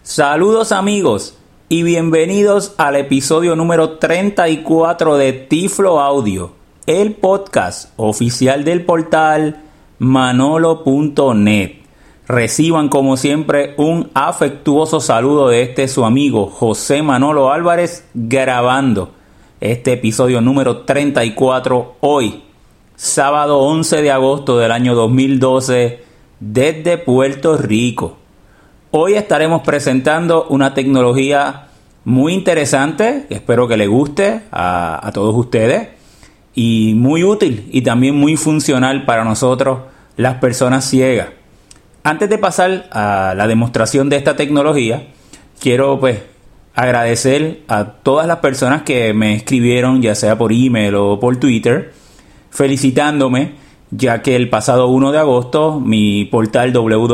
Saludos amigos y bienvenidos al episodio número 34 de Tiflo Audio, el podcast oficial del portal manolo.net. Reciban como siempre un afectuoso saludo de su amigo José Manolo Álvarez, grabando este episodio número 34 hoy, sábado 11 de agosto del año 2012, desde Puerto Rico. Hoy estaremos presentando una tecnología muy interesante, que espero que le guste a todos ustedes, y muy útil y también muy funcional para nosotros, las personas ciegas. Antes de pasar a la demostración de esta tecnología, quiero agradecer a todas las personas que me escribieron, ya sea por email o por Twitter, felicitándome, ya que el pasado 1 de agosto mi portal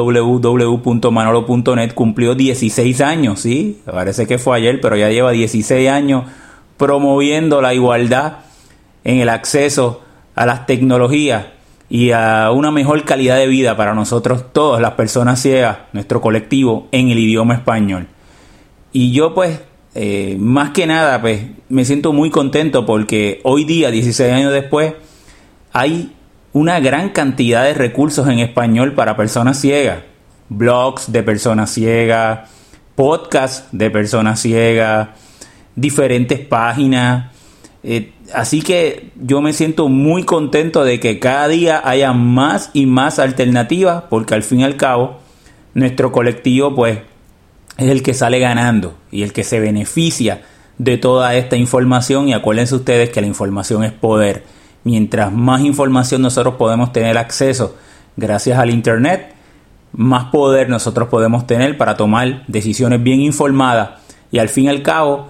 www.manolo.net cumplió 16 años, ¿sí? Parece que fue ayer, pero ya lleva 16 años promoviendo la igualdad en el acceso a las tecnologías y a una mejor calidad de vida para nosotros todas las personas ciegas, nuestro colectivo, en el idioma español. Y yo más que nada me siento muy contento porque hoy día, 16 años después, hay una gran cantidad de recursos en español para personas ciegas, blogs de personas ciegas, podcasts de personas ciegas, diferentes páginas. Así que yo me siento muy contento de que cada día haya más y más alternativas, porque al fin y al cabo nuestro colectivo es el que sale ganando y el que se beneficia de toda esta información. Y acuérdense ustedes que la información es poder. Mientras más información nosotros podemos tener acceso gracias al internet, más poder nosotros podemos tener para tomar decisiones bien informadas y al fin y al cabo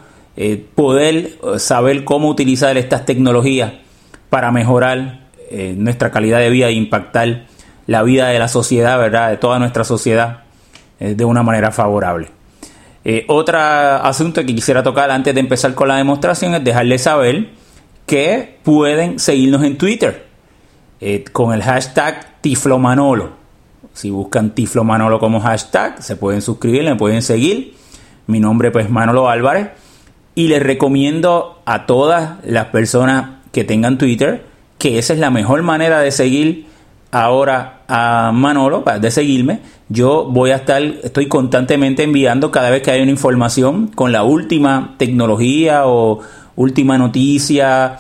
poder saber cómo utilizar estas tecnologías para mejorar nuestra calidad de vida e impactar la vida de la sociedad, ¿verdad? De toda nuestra sociedad de una manera favorable. Otro asunto que quisiera tocar antes de empezar con la demostración es dejarles saber que pueden seguirnos en Twitter con el hashtag TifloManolo. Si buscan TifloManolo como hashtag, se pueden suscribir, me pueden seguir. Mi nombre es Manolo Álvarez y les recomiendo a todas las personas que tengan Twitter que esa es la mejor manera de seguir ahora a Manolo, de seguirme. Yo estoy constantemente enviando cada vez que hay una información con la última tecnología o última noticia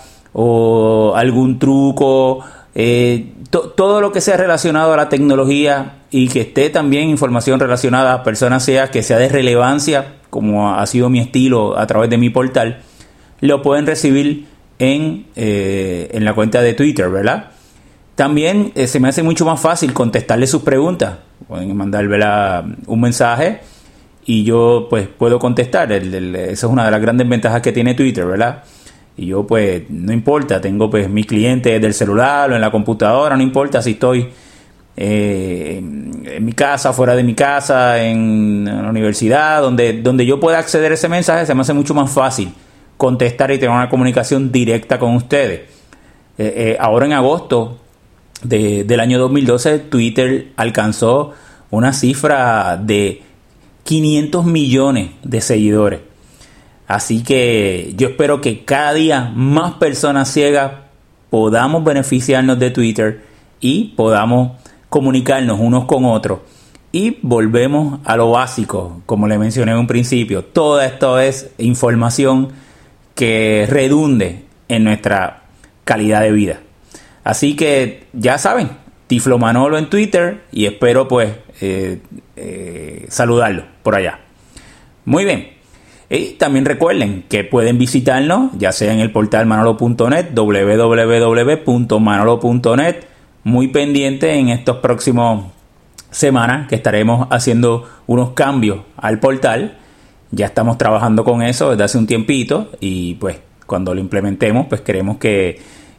o algún truco, todo lo que sea relacionado a la tecnología y que esté también información relacionada a personas ciegas, que sea de relevancia, como ha sido mi estilo a través de mi portal, lo pueden recibir en la cuenta de Twitter, ¿verdad? También se me hace mucho más fácil contestarle sus preguntas. Pueden mandar, ¿verdad?, un mensaje y yo puedo contestar. Esa es una de las grandes ventajas que tiene Twitter, ¿verdad? Y yo no importa, tengo mi cliente del celular o en la computadora, no importa si estoy en mi casa, fuera de mi casa, en la universidad, donde yo pueda acceder a ese mensaje, se me hace mucho más fácil contestar y tener una comunicación directa con ustedes. Ahora en agosto del año 2012, Twitter alcanzó una cifra de 500 millones de seguidores. Así que yo espero que cada día más personas ciegas podamos beneficiarnos de Twitter y podamos comunicarnos unos con otros. Y volvemos a lo básico, como le mencioné en un principio. Todo esto es información que redunde en nuestra calidad de vida. Así que ya saben, Tiflo Manolo en Twitter y espero saludarlo por allá. Muy bien. Y también recuerden que pueden visitarnos ya sea en el portal manolo.net, www.manolo.net, muy pendiente en estos próximos semanas que estaremos haciendo unos cambios al portal. Ya estamos trabajando con eso desde hace un tiempito y cuando lo implementemos queremos que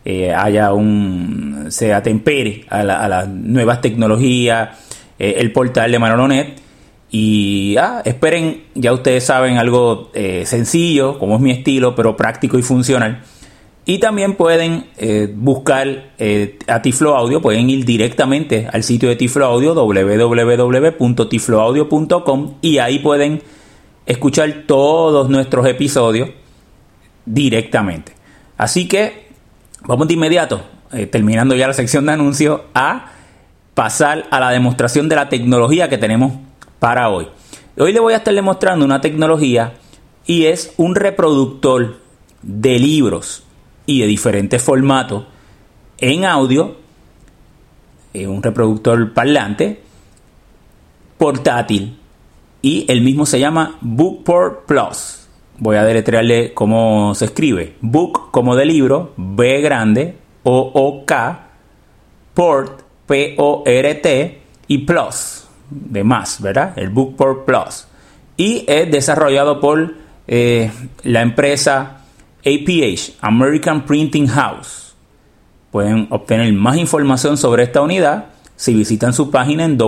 se atempere a las nuevas tecnologías, el portal de Manolo.net. Y esperen, ya ustedes saben, algo sencillo, como es mi estilo, pero práctico y funcional. Y también pueden buscar a Tiflo Audio, pueden ir directamente al sitio de Tiflo Audio, www.tifloaudio.com, y ahí pueden escuchar todos nuestros episodios directamente. Así que vamos de inmediato, terminando ya la sección de anuncios, a pasar a la demostración de la tecnología que tenemos para hoy. Hoy le voy a estar demostrando una tecnología y es un reproductor de libros y de diferentes formatos en audio, un reproductor parlante portátil, y el mismo se llama Bookport Plus. Voy a deletrearle cómo se escribe. Book como de libro, B grande, O-O-K, Port, P-O-R-T, y Plus, de más, ¿verdad? El Bookport Plus. Y es desarrollado por la empresa APH, American Printing House. Pueden obtener más información sobre esta unidad si visitan su página en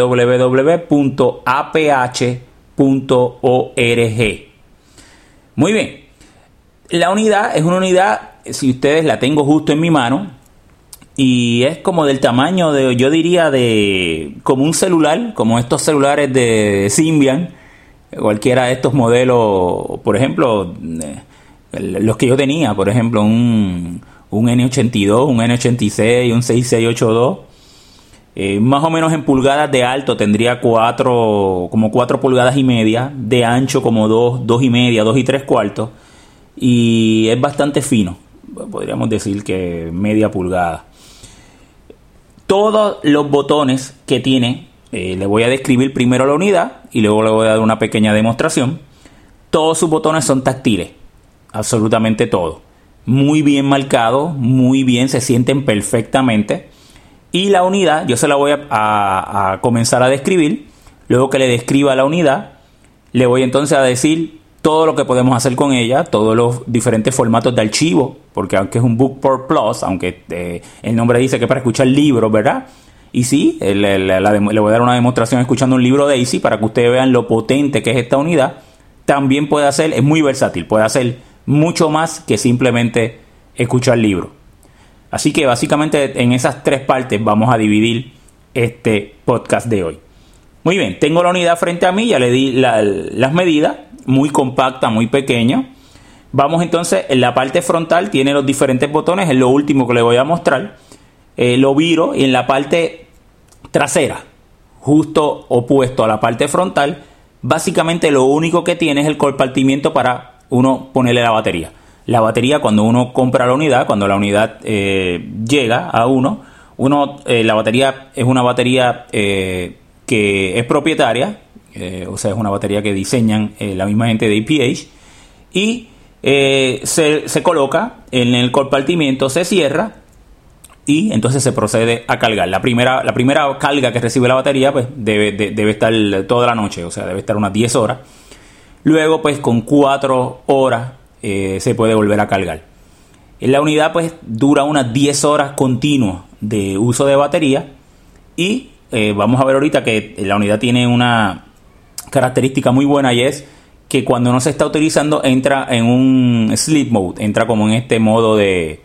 www.aph.org. Muy bien. La unidad es una unidad, si ustedes la tengo justo en mi mano, y es como del tamaño de, yo diría, de como un celular, como estos celulares de Symbian, cualquiera de estos modelos, por ejemplo, los que yo tenía, por ejemplo, un N82, un N86, un 6682, más o menos en pulgadas de alto tendría como 4 pulgadas y media, de ancho como 2 y media, 2 y 3/4, y es bastante fino, podríamos decir que media pulgada. Todos los botones que tiene, le voy a describir primero la unidad y luego le voy a dar una pequeña demostración. Todos sus botones son táctiles, absolutamente todos, muy bien marcados, muy bien, se sienten perfectamente. Y la unidad, yo se la voy a comenzar a describir. Luego que le describa la unidad, le voy entonces a decir todo lo que podemos hacer con ella, todos los diferentes formatos de archivo, porque aunque es un Bookport Plus, aunque el nombre dice que es para escuchar libros, ¿verdad? Y sí, le voy a dar una demostración escuchando un libro Daisy para que ustedes vean lo potente que es esta unidad. También puede hacer, es muy versátil, puede hacer mucho más que simplemente escuchar libros. Así que básicamente en esas 3 partes vamos a dividir este podcast de hoy. Muy bien, tengo la unidad frente a mí, ya le di las medidas, muy compacta, muy pequeña. Vamos entonces, en la parte frontal tiene los diferentes botones, es lo último que le voy a mostrar. Lo viro y en la parte trasera, justo opuesto a la parte frontal, básicamente lo único que tiene es el compartimiento para uno ponerle la batería. La batería, cuando uno compra la unidad, cuando la unidad llega a la batería es una batería que es propietaria, o sea, es una batería que diseñan la misma gente de APH, y se coloca en el compartimiento, se cierra y entonces se procede a cargar. La primera carga que recibe la batería pues debe estar toda la noche, o sea, debe estar unas 10 horas. Luego, pues con 4 horas se puede volver a cargar. La unidad pues dura unas 10 horas continuas de uso de batería, y vamos a ver ahorita que la unidad tiene una característica muy buena, y es que cuando no se está utilizando entra en un sleep mode, entra como en este modo de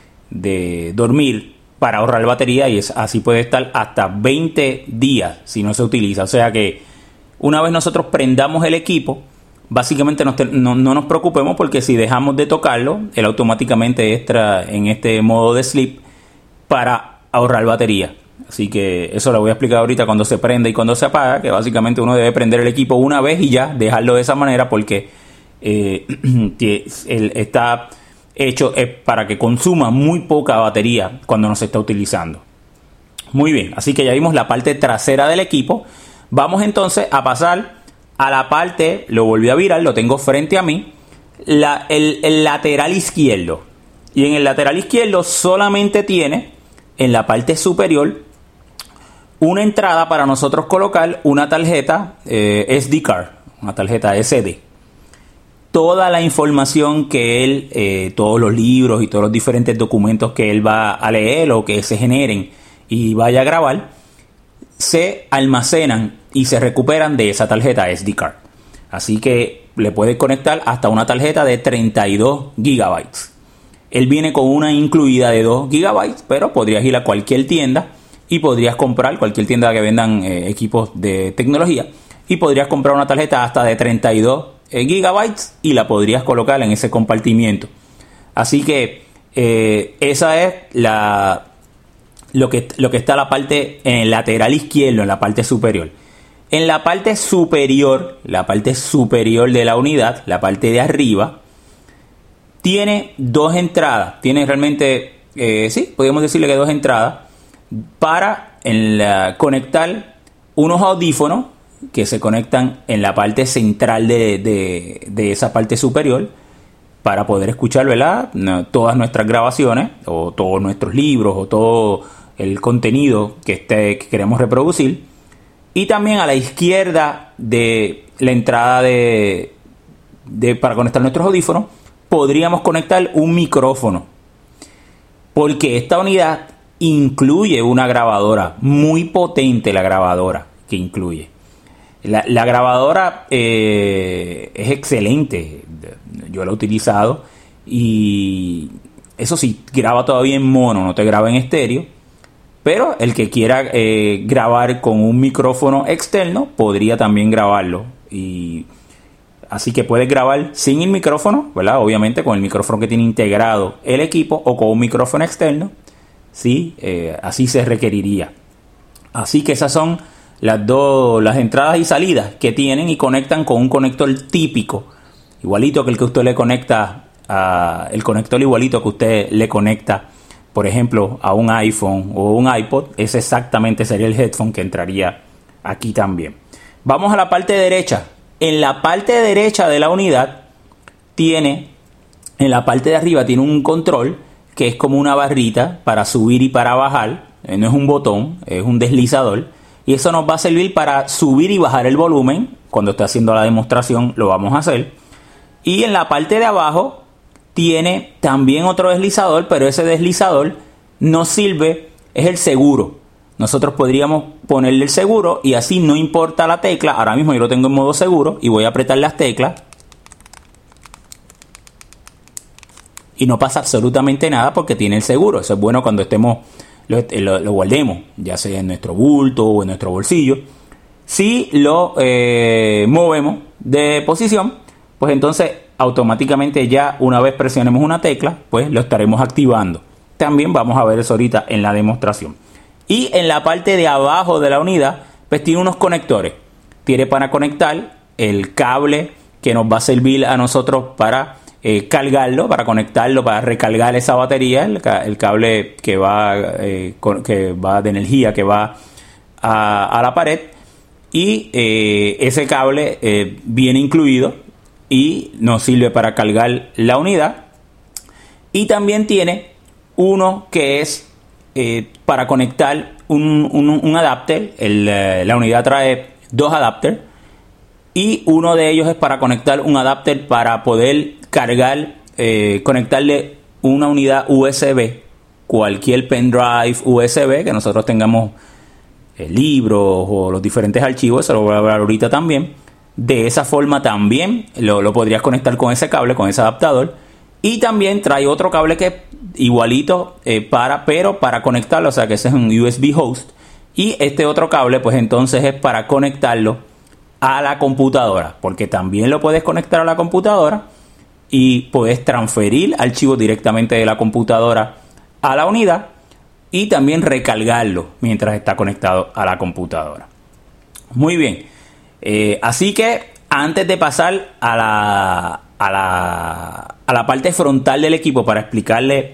dormir para ahorrar batería, y así puede estar hasta 20 días si no se utiliza. O sea que una vez nosotros prendamos el equipo, básicamente no nos preocupemos, porque si dejamos de tocarlo, él automáticamente entra en este modo de sleep para ahorrar batería. Así que eso lo voy a explicar ahorita cuando se prende y cuando se apaga, que básicamente uno debe prender el equipo una vez y ya dejarlo de esa manera, porque él está hecho para que consuma muy poca batería cuando no se está utilizando. Muy bien, así que ya vimos la parte trasera del equipo. Vamos entonces a pasar a la parte, lo volví a virar, lo tengo frente a mí, el lateral izquierdo. Y en el lateral izquierdo solamente tiene en la parte superior una entrada para nosotros colocar una tarjeta SD card, una tarjeta SD. Toda la información que él, todos los libros y todos los diferentes documentos que él va a leer o que se generen y vaya a grabar, se almacenan y se recuperan de esa tarjeta SD card. Así que le puede conectar hasta una tarjeta de 32 gigabytes. Él viene con una incluida de 2 gigabytes, pero podrías ir a cualquier tienda y podrías comprar, cualquier tienda que vendan equipos de tecnología, y podrías comprar una tarjeta hasta de 32 gigabytes y la podrías colocar en ese compartimiento. Así que esa es lo que está en la parte en el lateral izquierdo, en la parte superior. En la parte superior de la unidad, la parte de arriba, tiene dos entradas. Tiene realmente, sí, podríamos decirle que dos entradas para conectar unos audífonos que se conectan en la parte central de esa parte superior para poder escuchar, ¿verdad?, todas nuestras grabaciones o todos nuestros libros o todo el contenido que queremos reproducir. Y también a la izquierda de la entrada para conectar nuestros audífonos podríamos conectar un micrófono, porque esta unidad incluye una grabadora muy potente. La grabadora que incluye la grabadora es excelente. Yo la he utilizado y eso sí, graba todavía en mono, no te graba en estéreo. Pero el que quiera grabar con un micrófono externo podría también grabarlo. Y así que puedes grabar sin el micrófono, ¿verdad? Obviamente con el micrófono que tiene integrado el equipo o con un micrófono externo. Sí, así se requeriría. Así que esas son las entradas y salidas que tienen y conectan con un conector típico, igualito que el que usted le conecta, el conector igualito que usted le conecta, por ejemplo, a un iPhone o un iPod. Ese exactamente sería el headphone que entraría aquí también. Vamos a la parte derecha. En la parte derecha de la unidad en la parte de arriba tiene un control que es como una barrita para subir y para bajar. No es un botón, es un deslizador. Y eso nos va a servir para subir y bajar el volumen. Cuando esté haciendo la demostración lo vamos a hacer. Y en la parte de abajo tiene también otro deslizador, pero ese deslizador nos sirve, es el seguro. Nosotros podríamos ponerle el seguro y así no importa la tecla. Ahora mismo yo lo tengo en modo seguro y voy a apretar las teclas y no pasa absolutamente nada porque tiene el seguro. Eso es bueno cuando lo guardemos, ya sea en nuestro bulto o en nuestro bolsillo. Si lo movemos de posición, pues entonces automáticamente ya una vez presionemos una tecla, pues lo estaremos activando. También vamos a ver eso ahorita en la demostración. Y en la parte de abajo de la unidad, pues tiene unos conectores. Tiene para conectar el cable que nos va a servir a nosotros para cargarlo, para conectarlo, para recargar esa batería, el cable que va de energía que va a la pared. Y ese cable viene incluido y nos sirve para cargar la unidad. Y también tiene uno que es para conectar un adapter. La unidad trae dos adapters y uno de ellos es para conectar un adapter para poder cargar, conectarle una unidad USB, cualquier pendrive USB que nosotros tengamos, libros o los diferentes archivos. Eso lo voy a hablar ahorita también. De esa forma también lo podrías conectar con ese cable, con ese adaptador. Y también trae otro cable que es igualito pero para conectarlo, o sea que ese es un USB host. Y este otro cable pues entonces es para conectarlo a la computadora, porque también lo puedes conectar a la computadora y puedes transferir archivos directamente de la computadora a la unidad y también recargarlo mientras está conectado a la computadora. Muy bien. Así que antes de pasar a la parte frontal del equipo para explicarle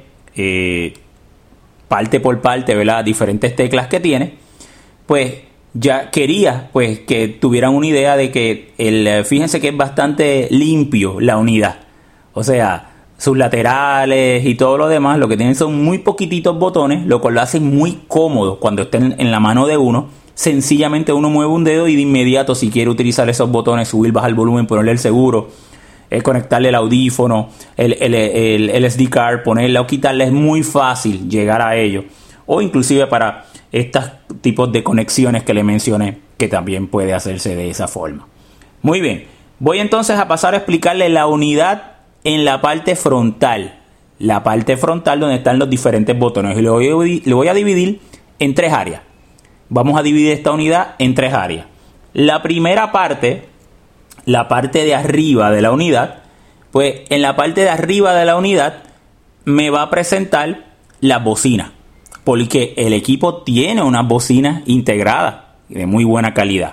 parte por parte, ¿verdad?, diferentes teclas que tiene, pues ya quería pues que tuvieran una idea de que fíjense que es bastante limpio la unidad. O sea, sus laterales y todo lo demás, lo que tienen son muy poquititos botones, lo cual lo hace muy cómodo cuando estén en la mano de uno. Sencillamente uno mueve un dedo y de inmediato, si quiere utilizar esos botones, subir, bajar el volumen, ponerle el seguro, conectarle el audífono, el SD card, ponerle o quitarle, es muy fácil llegar a ello. O inclusive para estos tipos de conexiones que le mencioné, que también puede hacerse de esa forma. Muy bien, voy entonces a pasar a explicarle la unidad en la parte frontal. La parte frontal donde están los diferentes botones. Y lo voy a dividir en tres áreas. Vamos a dividir esta unidad en tres áreas. La primera parte, la parte de arriba de la unidad, pues en la parte de arriba de la unidad me va a presentar las bocinas, porque el equipo tiene unas bocinas integradas de muy buena calidad.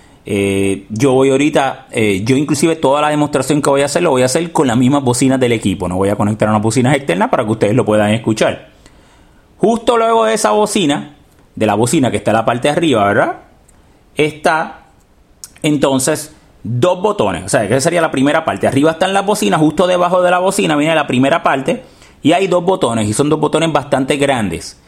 Yo voy ahorita, yo inclusive toda la demostración que voy a hacer, lo voy a hacer con las mismas bocinas del equipo. No voy a conectar unas bocinas externas para que ustedes lo puedan escuchar. Justo luego de esa bocina, de la bocina que está en la parte de arriba, ¿verdad? Está entonces dos botones. O sea, que esa sería la primera parte. Arriba están las bocinas, justo debajo de la bocina viene la primera parte. Y hay dos botones, y son dos botones bastante grandes.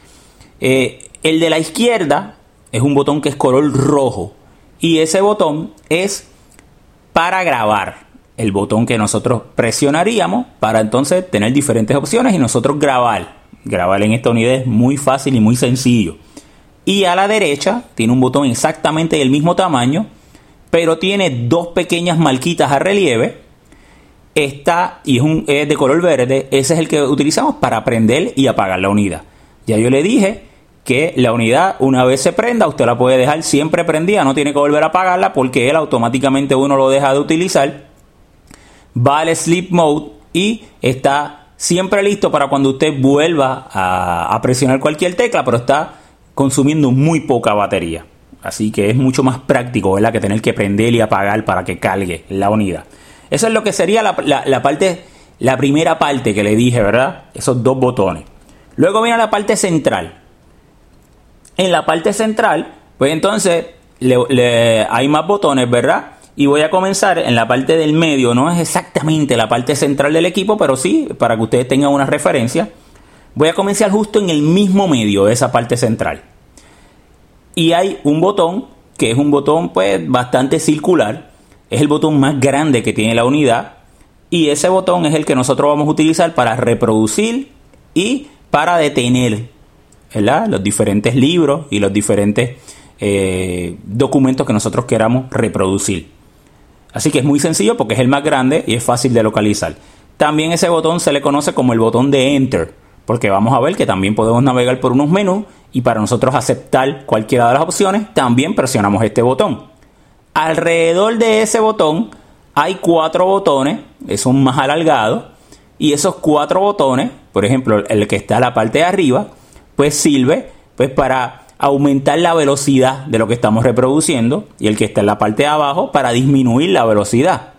El de la izquierda es un botón que es color rojo. Y ese botón es para grabar. El botón que nosotros presionaríamos para entonces tener diferentes opciones y nosotros grabar. Grabar en esta unidad es muy fácil y muy sencillo. Y a la derecha tiene un botón exactamente del mismo tamaño, pero tiene dos pequeñas marquitas a relieve. Esta y es de color verde. Ese es el que utilizamos para prender y apagar la unidad. Ya yo le dije que la unidad, una vez se prenda, usted la puede dejar siempre prendida, no tiene que volver a apagarla, porque él automáticamente uno lo deja de utilizar, va al sleep mode y está siempre listo para cuando usted vuelva a presionar cualquier tecla, pero está consumiendo muy poca batería. Así que es mucho más práctico, ¿verdad?, que tener que prender y apagar para que cargue la unidad. Eso es lo que sería la primera parte que le dije, ¿verdad? Esos dos botones. Luego viene la parte central. En la parte central, pues entonces hay más botones, ¿verdad? Y voy a comenzar en la parte del medio. No es exactamente la parte central del equipo, pero sí, para que ustedes tengan una referencia. Voy a comenzar justo en el mismo medio de esa parte central. Y hay un botón, que es un botón pues bastante circular. Es el botón más grande que tiene la unidad. Y ese botón es el que nosotros vamos a utilizar para reproducir y para detener, ¿verdad?, los diferentes libros y los diferentes documentos que nosotros queramos reproducir. Así que es muy sencillo porque es el más grande y es fácil de localizar. También ese botón se le conoce como el botón de Enter, porque vamos a ver que también podemos navegar por unos menús y para nosotros aceptar cualquiera de las opciones también presionamos este botón. Alrededor de ese botón hay 4 botones, son más alargados, y esos 4 botones, por ejemplo el que está en la parte de arriba, pues sirve pues para aumentar la velocidad de lo que estamos reproduciendo, y el que está en la parte de abajo para disminuir la velocidad.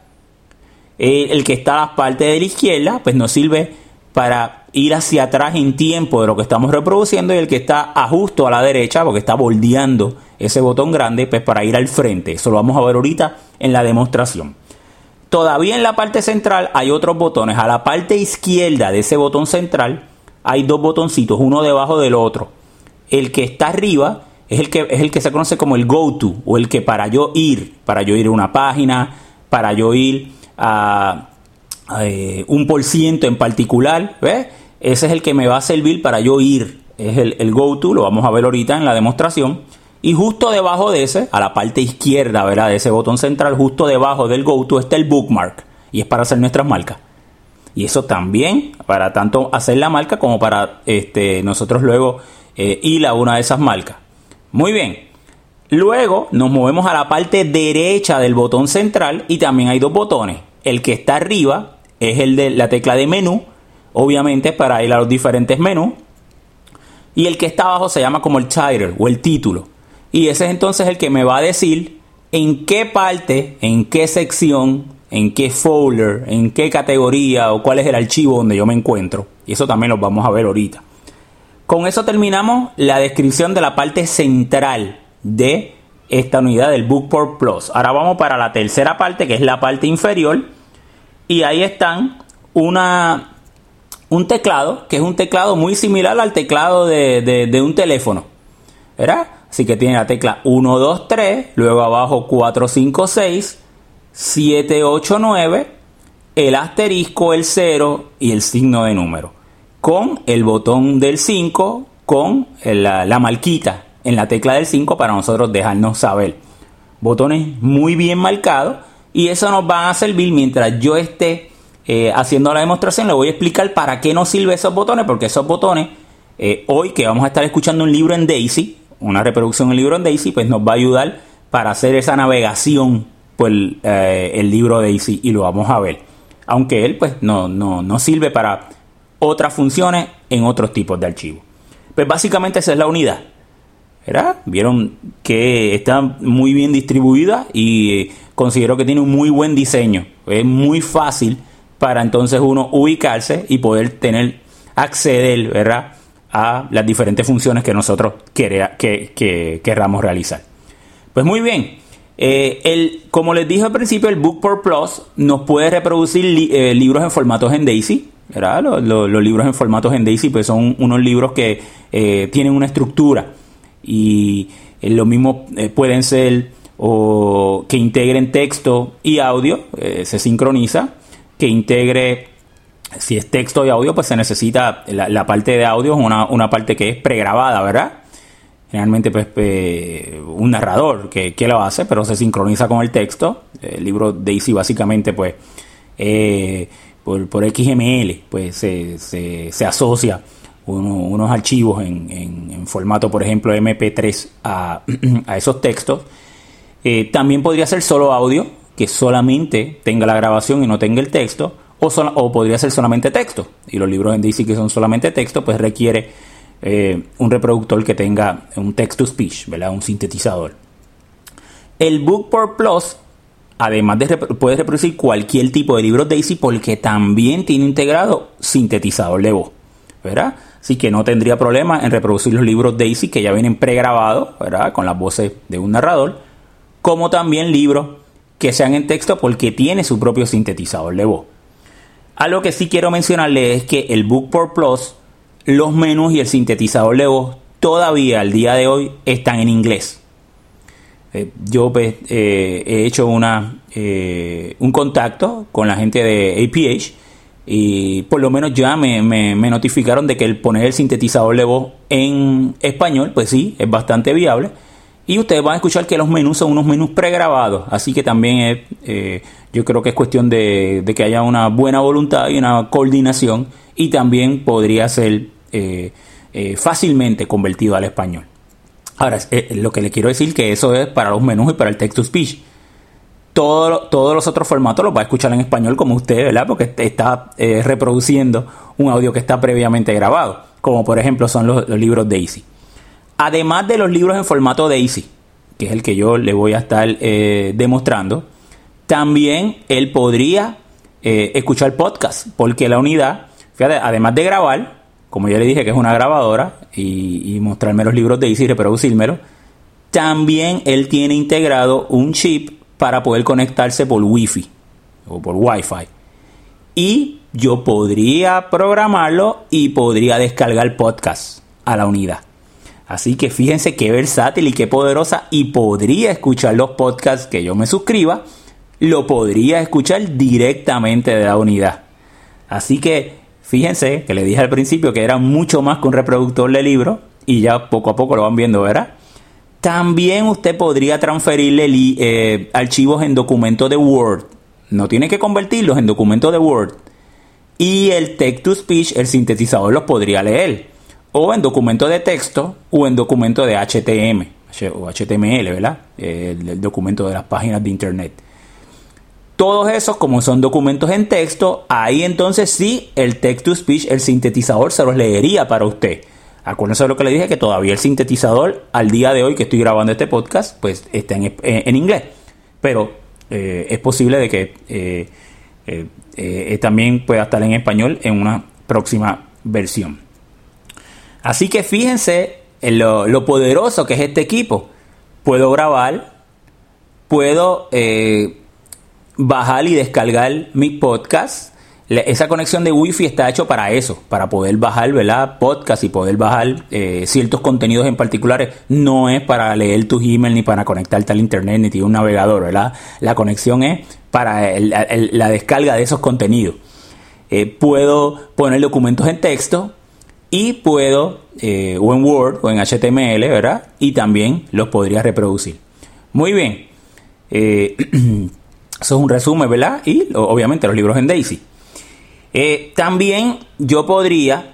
El que está a la parte de la izquierda pues nos sirve para ir hacia atrás en tiempo de lo que estamos reproduciendo, y el que está justo a la derecha, porque está bordeando ese botón grande, pues para ir al frente. Eso lo vamos a ver ahorita en la demostración. Todavía en la parte central hay otros botones. A la parte izquierda de ese botón central hay 2 botoncitos, uno debajo del otro. El que está arriba es el que se conoce como el go-to, o el que para yo ir a una página, para yo ir a un % en particular, ¿ves? Ese es el que me va a servir para yo ir. Es el go-to, lo vamos a ver ahorita en la demostración. Y justo debajo de ese, a la parte izquierda, ¿verdad?, de ese botón central, justo debajo del go-to está el bookmark, y es para hacer nuestras marcas. Y eso también, para tanto hacer la marca como para nosotros luego ir a una de esas marcas. Muy bien. Luego nos movemos a la parte derecha del botón central y también hay 2 botones. El que está arriba es el de la tecla de menú, obviamente para ir a los diferentes menús. Y el que está abajo se llama como el title o el título. Y ese es entonces el que me va a decir en qué parte, en qué sección, en qué folder, en qué categoría o cuál es el archivo donde yo me encuentro. Y eso también lo vamos a ver ahorita. Con eso terminamos la descripción de la parte central de esta unidad del Bookport Plus. Ahora vamos para la tercera parte, que es la parte inferior. Y ahí están un teclado, que es un teclado muy similar al teclado de un teléfono, ¿verdad? Así que tiene la tecla 1, 2, 3, luego abajo 4, 5, 6, 7, 8, 9, el asterisco, el 0 y el signo de número. Con el botón del 5, con la marquita en la tecla del 5 para nosotros dejarnos saber. Botones muy bien marcados, y eso nos va a servir mientras yo esté haciendo la demostración. Le voy a explicar para qué nos sirven esos botones, porque esos botones, hoy que vamos a estar escuchando un libro en Daisy, una reproducción del libro en Daisy, pues nos va a ayudar para hacer esa navegación por el libro Daisy, y lo vamos a ver. Aunque él pues no sirve para otras funciones en otros tipos de archivos. Pues básicamente esa es la unidad, ¿verdad? Vieron que está muy bien distribuida y considero que tiene un muy buen diseño. Es muy fácil para entonces uno ubicarse y poder acceder, ¿verdad?, a las diferentes funciones que nosotros querramos realizar. Pues muy bien. Como les dije al principio, el Bookport Plus nos puede reproducir libros en formatos en Daisy, ¿verdad? Los libros en formatos en Daisy pues son unos libros que tienen una estructura, y lo mismo pueden ser o que integren texto y audio, se sincroniza, que integre, si es texto y audio, pues se necesita la parte de audio, es una parte que es pregrabada, ¿verdad? Generalmente pues un narrador que lo hace, pero se sincroniza con el texto. El libro Daisy básicamente pues por XML pues se asocia unos archivos en formato, por ejemplo, MP3 a esos textos. También podría ser solo audio, que solamente tenga la grabación y no tenga el texto, o podría ser solamente texto. Y los libros en Daisy que son solamente texto, pues requiere un reproductor que tenga un text-to-speech, ¿verdad? Un sintetizador. El Bookport Plus, además puede reproducir cualquier tipo de libros Daisy, porque también tiene integrado sintetizador de voz, ¿verdad? Así que no tendría problema en reproducir los libros Daisy que ya vienen pregrabados, ¿verdad?, con las voces de un narrador, como también libros que sean en texto, porque tiene su propio sintetizador de voz. Algo que sí quiero mencionarles es que el Bookport Plus, los menús y el sintetizador de voz todavía al día de hoy están en inglés. Yo pues, he hecho un contacto con la gente de APH, y por lo menos ya me notificaron de que el poner el sintetizador de voz en español, pues sí, es bastante viable. Y ustedes van a escuchar que los menús son unos menús pregrabados, así que también yo creo que es cuestión de que haya una buena voluntad y una coordinación, y también podría ser fácilmente convertido al español. Ahora, lo que le quiero decir que eso es para los menús y para el text-to-speech. Todos los otros formatos los va a escuchar en español como usted, ¿verdad? Porque está reproduciendo un audio que está previamente grabado, como por ejemplo son los libros Daisy. Además de los libros en formato Daisy, que es el que yo le voy a estar demostrando, también él podría escuchar podcast, porque la unidad, fíjate, además de grabar, como ya le dije que es una grabadora, y mostrarme los libros Daisy y reproducírmelos, también él tiene integrado un chip para poder conectarse por Wi-Fi o por Wi-Fi. Y yo podría programarlo y podría descargar podcast a la unidad. Así que fíjense qué versátil y qué poderosa, y podría escuchar los podcasts que yo me suscriba, lo podría escuchar directamente de la unidad. Así que fíjense que le dije al principio que era mucho más que un reproductor de libros, y ya poco a poco lo van viendo, ¿verdad? También usted podría transferirle archivos en documentos de Word. No tiene que convertirlos en documentos de Word. Y el text-to-speech, el sintetizador, los podría leer. O en documentos de texto, o en documentos de HTML, ¿verdad? El documento de las páginas de internet. Todos esos, como son documentos en texto, ahí entonces sí el text-to-speech, el sintetizador, se los leería para usted. Acuérdense de lo que le dije, que todavía el sintetizador, al día de hoy que estoy grabando este podcast, pues está en inglés. Pero es posible de que también pueda estar en español en una próxima versión. Así que fíjense en lo poderoso que es este equipo. Puedo grabar, puedo bajar y descargar mi podcast. Esa conexión de Wi-Fi está hecho para eso, para poder bajar, ¿verdad?, podcast, y poder bajar ciertos contenidos en particulares. No es para leer tus emails, ni para conectarte al internet, ni tiene un navegador, ¿verdad? La conexión es para la descarga de esos contenidos. Puedo poner documentos en texto, y puedo, o en Word o en HTML, ¿verdad? Y también los podría reproducir. Muy bien. Eso es un resumen, ¿verdad? Y obviamente los libros en Daisy. También yo podría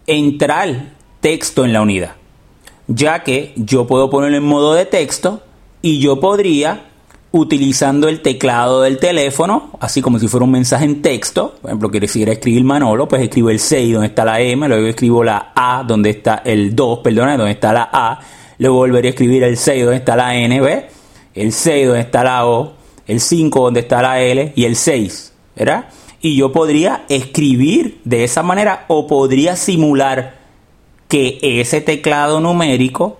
entrar texto en la unidad, ya que yo puedo ponerlo en modo de texto y yo podría, utilizando el teclado del teléfono, así como si fuera un mensaje en texto, por ejemplo, que quisiera escribir Manolo, pues escribo el 6 donde está la M, luego escribo la A donde está el 2, perdón, donde está la A, luego volvería a escribir el 6 donde está la N, ¿ves? El 6 donde está la O, el 5 donde está la L y el 6, ¿verdad? Y yo podría escribir de esa manera o podría simular que ese teclado numérico,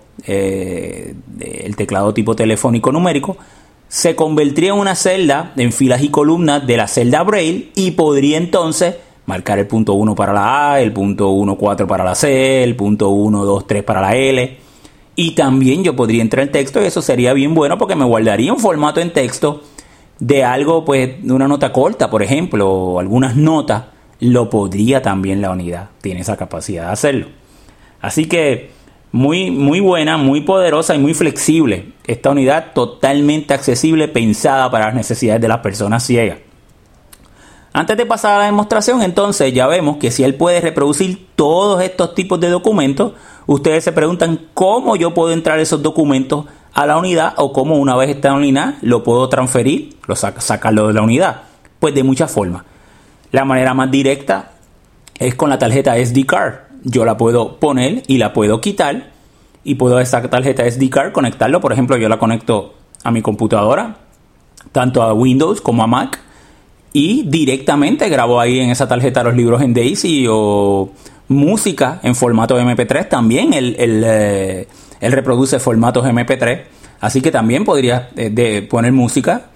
el teclado tipo telefónico numérico, se convertiría en una celda en filas y columnas de la celda Braille y podría entonces marcar el punto 1 para la A, el punto 1.4 para la C, el punto 1.2.3 para la L. Y también yo podría entrar en texto y eso sería bien bueno porque me guardaría un formato en texto de algo, pues, de una nota corta, por ejemplo, o algunas notas, lo podría también la unidad. Tiene esa capacidad de hacerlo. Así que muy, muy buena, muy poderosa y muy flexible. Esta unidad totalmente accesible, pensada para las necesidades de las personas ciegas. Antes de pasar a la demostración, entonces, ya vemos que si él puede reproducir todos estos tipos de documentos, ustedes se preguntan cómo yo puedo entrar esos documentos a la unidad o cómo una vez está en la unidad lo puedo transferir, sacarlo de la unidad. Pues de muchas formas. La manera más directa es con la tarjeta SD card. Yo la puedo poner y la puedo quitar y puedo a esa tarjeta SD card conectarlo. Por ejemplo, yo la conecto a mi computadora, tanto a Windows como a Mac, y directamente grabo ahí en esa tarjeta los libros en DAISY o música en formato MP3. También él reproduce formatos MP3, así que también podría poner música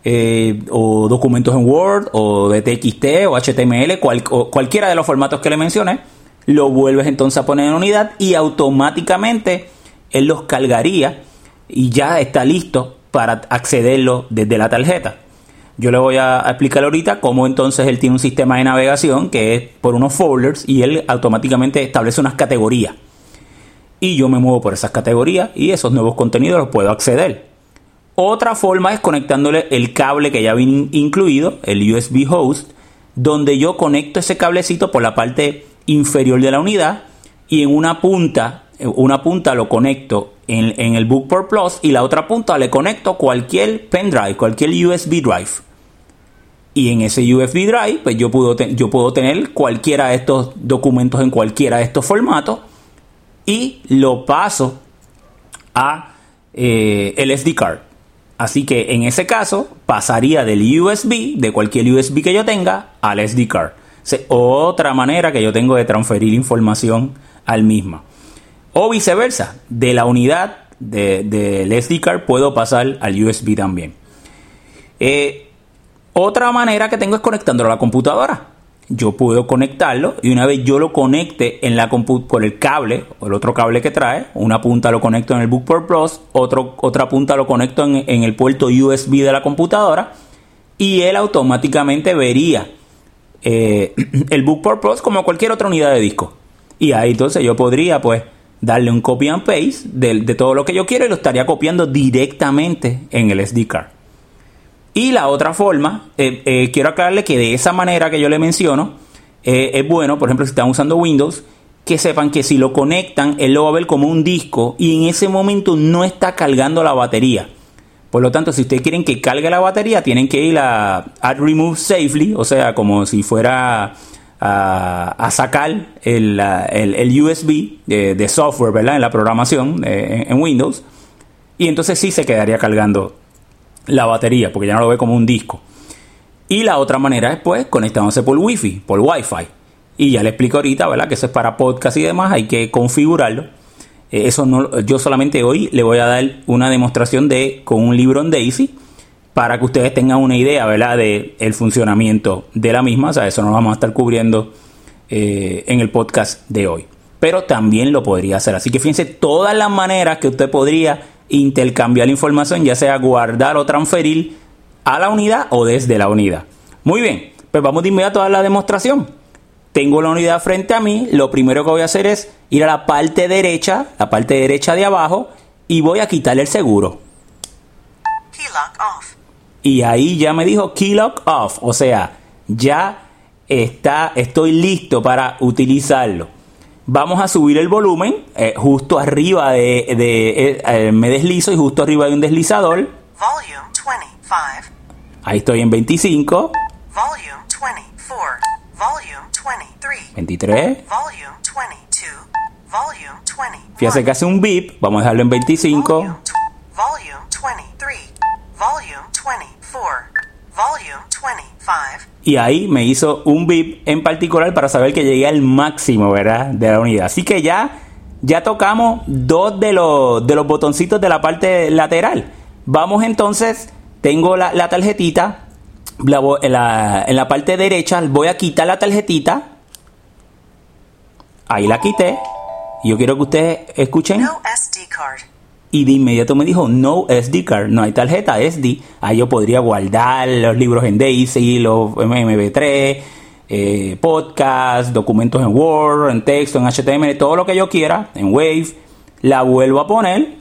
o documentos en Word o de TXT o HTML, o cualquiera de los formatos que le mencioné. Lo vuelves entonces a poner en unidad y automáticamente él los cargaría y ya está listo para accederlo desde la tarjeta. Yo le voy a explicar ahorita cómo entonces él tiene un sistema de navegación que es por unos folders y él automáticamente establece unas categorías. Y yo me muevo por esas categorías y esos nuevos contenidos los puedo acceder. Otra forma es conectándole el cable que ya viene incluido, el USB host, donde yo conecto ese cablecito por la parte inferior de la unidad y en una punta lo conecto en el Bookport Plus y la otra punta le conecto cualquier pendrive, cualquier USB drive. Y en ese USB drive pues yo puedo tener cualquiera de estos documentos en cualquiera de estos formatos y lo paso a el SD card. Así que en ese caso pasaría del USB, de cualquier USB que yo tenga, al SD card. Otra manera que yo tengo de transferir información al mismo. O viceversa, de la unidad del SD card puedo pasar al USB también. Otra manera que tengo es conectándolo a la computadora. Yo puedo conectarlo y una vez yo lo conecte por el cable o el otro cable que trae, una punta lo conecto en el Bookport Plus, otra punta lo conecto en el puerto USB de la computadora y él automáticamente vería el Bookport Plus como cualquier otra unidad de disco. Y ahí entonces yo podría pues darle un copy and paste de todo lo que yo quiero y lo estaría copiando directamente en el SD card. Y la otra forma, quiero aclararle que de esa manera que yo le menciono, es bueno, por ejemplo, si están usando Windows, que sepan que si lo conectan, él lo va a ver como un disco y en ese momento no está cargando la batería. Por lo tanto, si ustedes quieren que cargue la batería, tienen que ir a Add Remove Safely, o sea, como si fuera a sacar el USB de software, ¿verdad? En la programación en Windows. Y entonces sí se quedaría cargando la batería, porque ya no lo ve como un disco. Y la otra manera es pues conectándose por Wi-Fi, por Wi-Fi. Y ya le explico ahorita, ¿verdad? Que eso es para podcast y demás, hay que configurarlo. Eso no, yo solamente hoy le voy a dar una demostración con un libro en DAISY para que ustedes tengan una idea, ¿verdad? De el funcionamiento de la misma. O sea, eso no lo vamos a estar cubriendo en el podcast de hoy. Pero también lo podría hacer. Así que fíjense todas las maneras que usted podría intercambiar la información, ya sea guardar o transferir a la unidad o desde la unidad. Muy bien, pues vamos de inmediato a la demostración. Tengo la unidad frente a mí. Lo primero que voy a hacer es ir a la parte derecha de abajo y voy a quitarle el seguro. Keylock off. Y ahí ya me dijo Keylock off, o sea, ya estoy listo para utilizarlo. Vamos a subir el volumen justo arriba me deslizo y justo arriba de un deslizador. Volume 25. Ahí estoy en 25. Volume 24. Volume 23. 23. Volume 22. Volume 20. Fíjate que hace un beep. Vamos a dejarlo en 25. Volume 23. Volume 24. Volume 25. Y ahí me hizo un beep en particular para saber que llegué al máximo, ¿verdad?, de la unidad. Así que ya tocamos dos de los botoncitos de la parte lateral. Vamos entonces, tengo la tarjetita en la parte derecha. Voy a quitar la tarjetita. Ahí la quité. Y yo quiero que ustedes escuchen. No SD card. Y de inmediato me dijo, no SD card, no hay tarjeta SD. Ahí yo podría guardar los libros en Daisy, los MP3, podcast, documentos en Word, en texto, en HTML, todo lo que yo quiera, en Wave. La vuelvo a poner.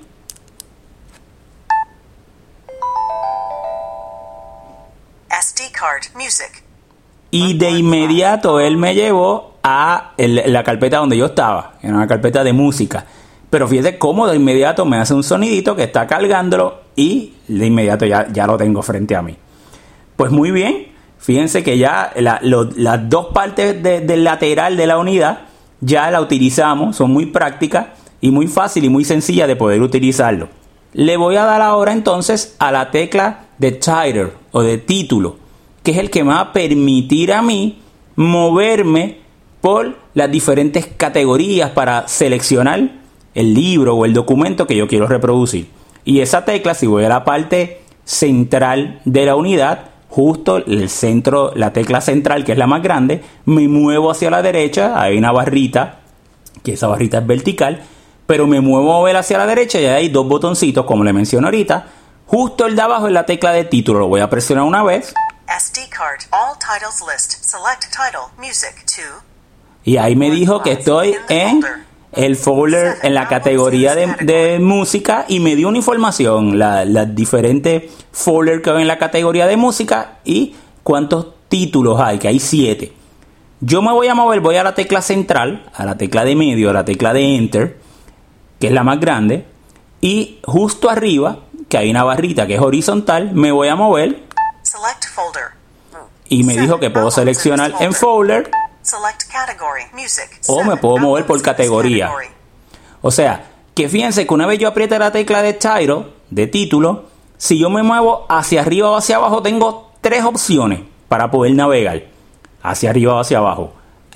SD card, music. Y de inmediato él me llevó a la carpeta donde yo estaba, en una carpeta de música. Pero fíjate cómo de inmediato me hace un sonidito que está cargándolo y de inmediato ya lo tengo frente a mí. Pues muy bien, fíjense que ya las dos partes del lateral de la unidad ya la utilizamos, son muy prácticas y muy fácil y muy sencilla de poder utilizarlo. Le voy a dar ahora entonces a la tecla de title o de título, que es el que me va a permitir a mí moverme por las diferentes categorías para seleccionar el libro o el documento que yo quiero reproducir. Y esa tecla, si voy a la parte central de la unidad, justo el centro, la tecla central, que es la más grande, me muevo hacia la derecha. Hay una barrita, que esa barrita es vertical, pero me muevo a ver hacia la derecha y hay dos botoncitos, como le mencioné ahorita. Justo el de abajo es la tecla de título. Lo voy a presionar una vez. SD card, all titles list. Select title, music 2. Y ahí me dijo que estoy en el folder, en la categoría de música, y me dio una información, las diferentes folders que hay en la categoría de música y cuántos títulos hay, que hay 7. Yo me voy a mover, voy a la tecla central, a la tecla de medio, a la tecla de Enter, que es la más grande, y justo arriba, que hay una barrita que es horizontal, me voy a mover. Select folder. Y me dijo que puedo seleccionar en folder. Select category, music. O me puedo mover por categoría. O sea, que fíjense que una vez yo apriete la tecla de title, de título, si yo me muevo hacia arriba o hacia abajo, tengo 3 opciones para poder navegar. Hacia arriba o hacia abajo.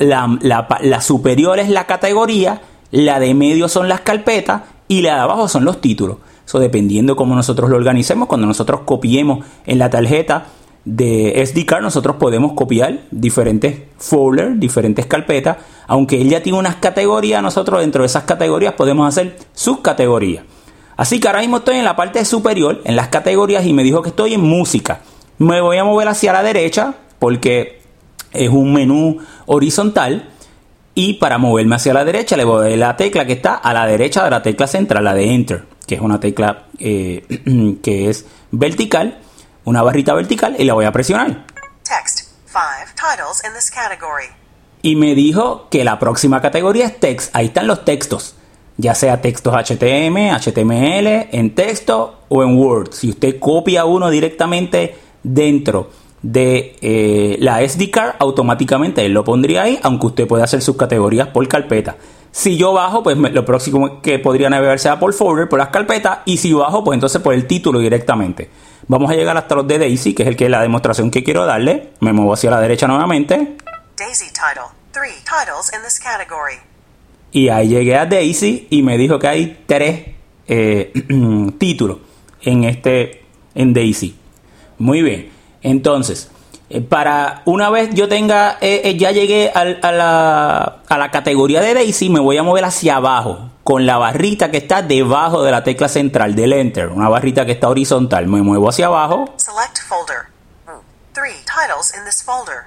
La superior es la categoría, la de medio son las carpetas y la de abajo son los títulos. Eso dependiendo cómo nosotros lo organicemos. Cuando nosotros copiemos en la tarjeta de SD card, nosotros podemos copiar diferentes folders, diferentes carpetas. Aunque él ya tiene unas categorías, nosotros dentro de esas categorías podemos hacer subcategorías. Así que ahora mismo estoy en la parte superior, en las categorías, y me dijo que estoy en música. Me voy a mover hacia la derecha porque es un menú horizontal. Y para moverme hacia la derecha le voy a dar la tecla que está a la derecha de la tecla central, la de Enter, que es una tecla que es vertical, una barrita vertical, y la voy a presionar. Text. 5 titles in this category. Y me dijo que la próxima categoría es text. Ahí están los textos, ya sea textos HTML, en texto o en Word. Si usted copia uno directamente dentro de la SD card, automáticamente él lo pondría ahí, aunque usted puede hacer sus categorías por carpeta. Si yo bajo, pues lo próximo que podría navegar sea por folder, por las carpetas, y si bajo, pues entonces por el título directamente. Vamos a llegar hasta los de Daisy, que es la demostración que quiero darle. Me muevo hacia la derecha nuevamente. Daisy title. 3 titles in this category. Y ahí llegué a Daisy y me dijo que hay 3 títulos en Daisy. Muy bien. Entonces, para una vez yo tenga, ya llegué a la categoría de Daisy, me voy a mover hacia abajo con la barrita que está debajo de la tecla central del Enter, una barrita que está horizontal. Me muevo hacia abajo. Select folder. 3 titles in this folder.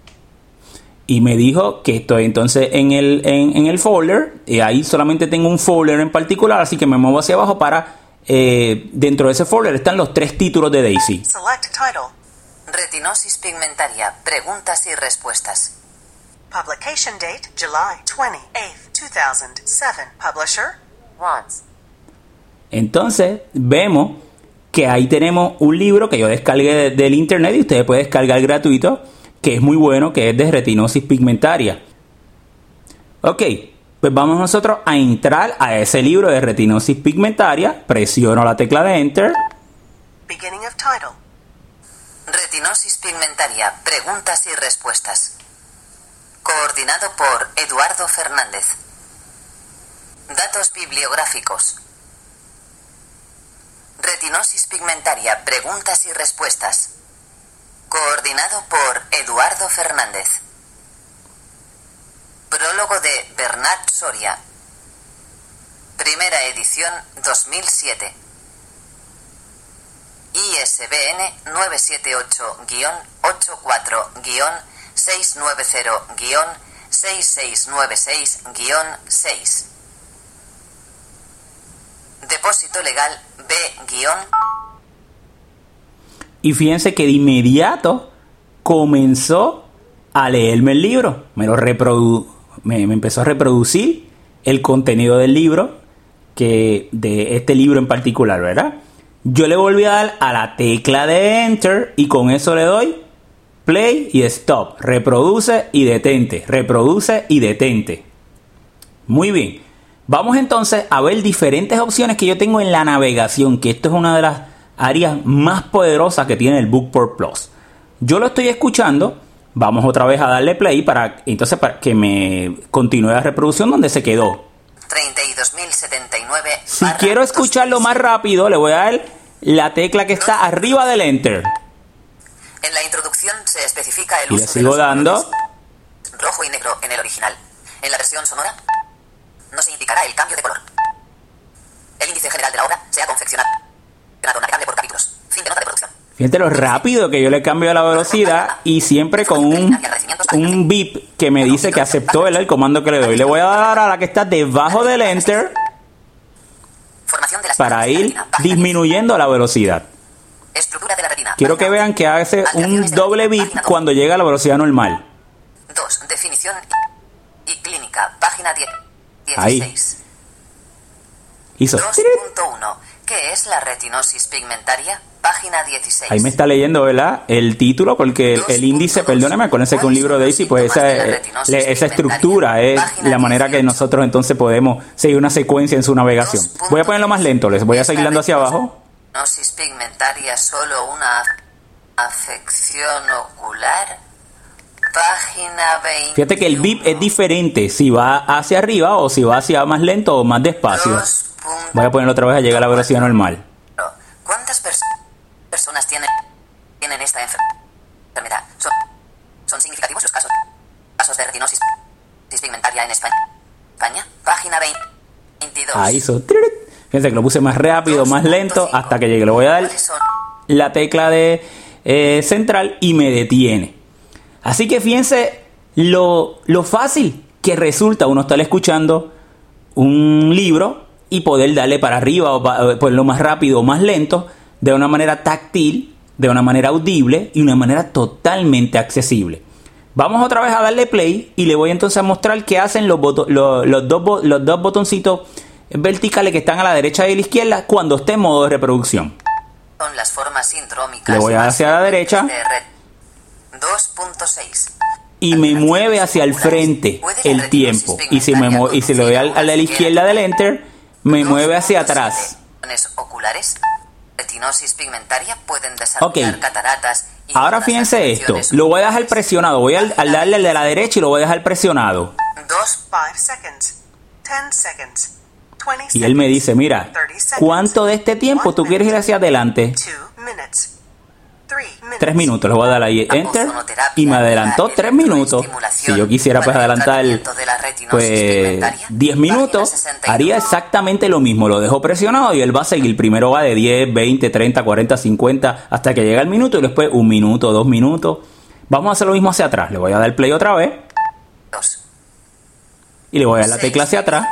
Y me dijo que estoy entonces en el folder, y ahí solamente tengo un folder en particular, así que me muevo hacia abajo para, dentro de ese folder están los 3 títulos de Daisy. Select title. Retinosis pigmentaria. Preguntas y respuestas. Publication date July 28th, 2007. Publisher Watts. Entonces vemos que ahí tenemos un libro que yo descargué del internet y ustedes pueden descargar gratuito, que es muy bueno, que es de retinosis pigmentaria. Ok, pues vamos nosotros a entrar a ese libro de retinosis pigmentaria. Presiono la tecla de Enter. Beginning of title. Retinosis pigmentaria, preguntas y respuestas. Coordinado por Eduardo Fernández. Datos bibliográficos. Retinosis pigmentaria, preguntas y respuestas. Coordinado por Eduardo Fernández. Prólogo de Bernat Soria. Primera edición 2007. ISBN 978-84-690-6696-6. Depósito legal B-. Y fíjense que de inmediato comenzó a leerme el libro. Me empezó a reproducir el contenido del libro, que de este libro en particular, ¿verdad? Yo le volví a dar a la tecla de Enter y con eso le doy Play y Stop. Reproduce y detente. Reproduce y detente. Muy bien. Vamos entonces a ver diferentes opciones que yo tengo en la navegación, que esto es una de las áreas más poderosas que tiene el Bookport Plus. Yo lo estoy escuchando. Vamos otra vez a darle play para que me continúe la reproducción donde se quedó. 32.079. Si quiero escucharlo más rápido, le voy a dar la tecla que está arriba del Enter. En la introducción se especifica el Y uso le sigo de los dando. colores rojo y negro en el original. En la versión sonora no se indicará el cambio de color. El índice general de la obra se ha confeccionado navegable por capítulos. Fin de nota de producción. Fíjate lo rápido que yo le cambio la velocidad y siempre con un beep que me dice que aceptó el comando que le doy. Le voy a dar a la que está debajo del Enter Formación de las para ir páginas. disminuyendo la velocidad. Estructura de la retina. Quiero que vean que hace un doble beep cuando llega a la velocidad normal. 2. Definición y clínica. Página 10. Ahí. 16. Hizo. 2.1. ¿Qué es la retinosis pigmentaria? Página 16. Ahí me está leyendo, ¿verdad? El título, porque el índice, perdóname, acuérdense que un libro de Daisy, pues esa estructura es la manera que nosotros entonces podemos seguir una secuencia en su navegación. Voy a ponerlo más lento, les voy a seguir dando hacia abajo. ¿Retinosis pigmentaria solo una afección ocular? Página 20. Fíjate que el beep es diferente si va hacia arriba o si va hacia más lento o más despacio. Voy a ponerlo otra vez a llegar a la velocidad normal. ¿Cuántas personas tienen esta enfermedad? ¿Son significativos los casos de retinosis pigmentaria en España? Página 22. Ahí hizo. Fíjense que lo puse más rápido, más lento, hasta que llegue. Le voy a dar la tecla de central y me detiene. Así que fíjense lo fácil que resulta uno estar escuchando un libro y poder darle para arriba o ponerlo más rápido o más lento de una manera táctil, de una manera audible y una manera totalmente accesible. Vamos otra vez a darle play y le voy entonces a mostrar qué hacen los dos botoncitos verticales que están a la derecha y a la izquierda cuando esté en modo de reproducción. Son las formas sindrómicas. Le voy a dar hacia la derecha 2.6. y me mueve hacia el frente el tiempo. Y si le doy a la izquierda del Enter, me mueve hacia atrás. Oculares, retinosis pigmentaria pueden desarrollar cataratas. Ahora fíjense esto, lo voy a dejar presionado. Voy a darle al de la derecha y lo voy a dejar presionado. 5 seconds, 10 seconds, 20 Y él me dice, mira, ¿cuánto de este tiempo tú quieres ir hacia adelante? 2 minutes, 3 minutos. Le voy a dar ahí Enter y me adelantó 3 minutos. Si yo quisiera pues adelantar pues 10 minutos, haría exactamente lo mismo. Lo dejo presionado y él va a seguir. Primero va de 10, 20, 30, 40, 50 hasta que llega el minuto y después 1 minuto, 2 minutos. Vamos a hacer lo mismo hacia atrás. Le voy a dar play otra vez y le voy a dar la tecla hacia atrás.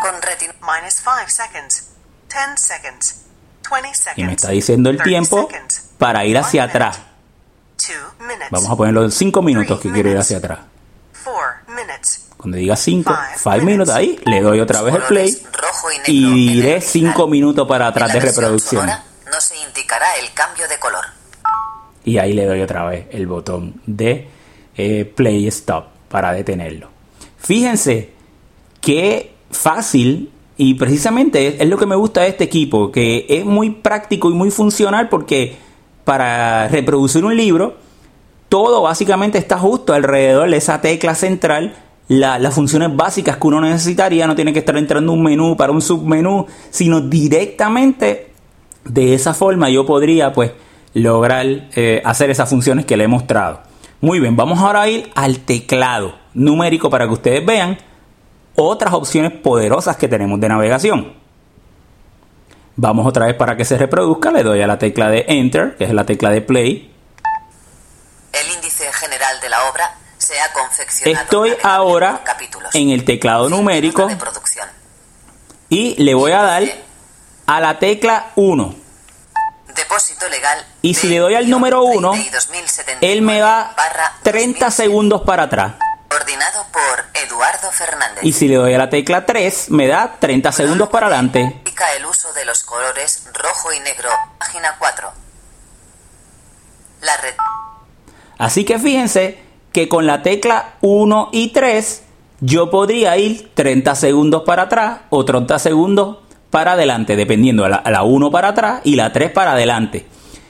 Y me está diciendo el tiempo para ir hacia atrás. Vamos a ponerlo en 5 minutos que quiero ir hacia atrás. minutes. Cuando diga 5 minutos, ahí le doy otra vez el play rojo y negro y en el diré original. 5 minutos para atrás En de la versión reproducción. sonora no se indicará el cambio de color. Y ahí le doy otra vez el botón de play stop para detenerlo. Fíjense qué fácil, y precisamente es lo que me gusta de este equipo, que es muy práctico y muy funcional, porque para reproducir un libro todo básicamente está justo alrededor de esa tecla central. Las funciones básicas que uno necesitaría, no tiene que estar entrando un menú para un submenú, sino directamente de esa forma yo podría pues lograr hacer esas funciones que le he mostrado. Muy bien, vamos ahora a ir al teclado numérico para que ustedes vean otras opciones poderosas que tenemos de navegación. Vamos otra vez para que se reproduzca, le doy a la tecla de Enter, que es la tecla de Play. El índice general de la obra se ha confeccionado. Estoy ahora por capítulos. en el teclado numérico De producción. y le voy a dar a la tecla 1. Depósito legal. Y si le doy al número 1, él me va 30 segundos para atrás. Ordinado por Eduardo Fernández. Y si le doy a la tecla 3, me da 30 segundos para adelante. Indica el uso de los colores rojo y negro. Página 4. La red. Así que fíjense que con la tecla 1 y 3 yo podría ir 30 segundos para atrás o 30 segundos para adelante, dependiendo a la 1 para atrás y la 3 para adelante.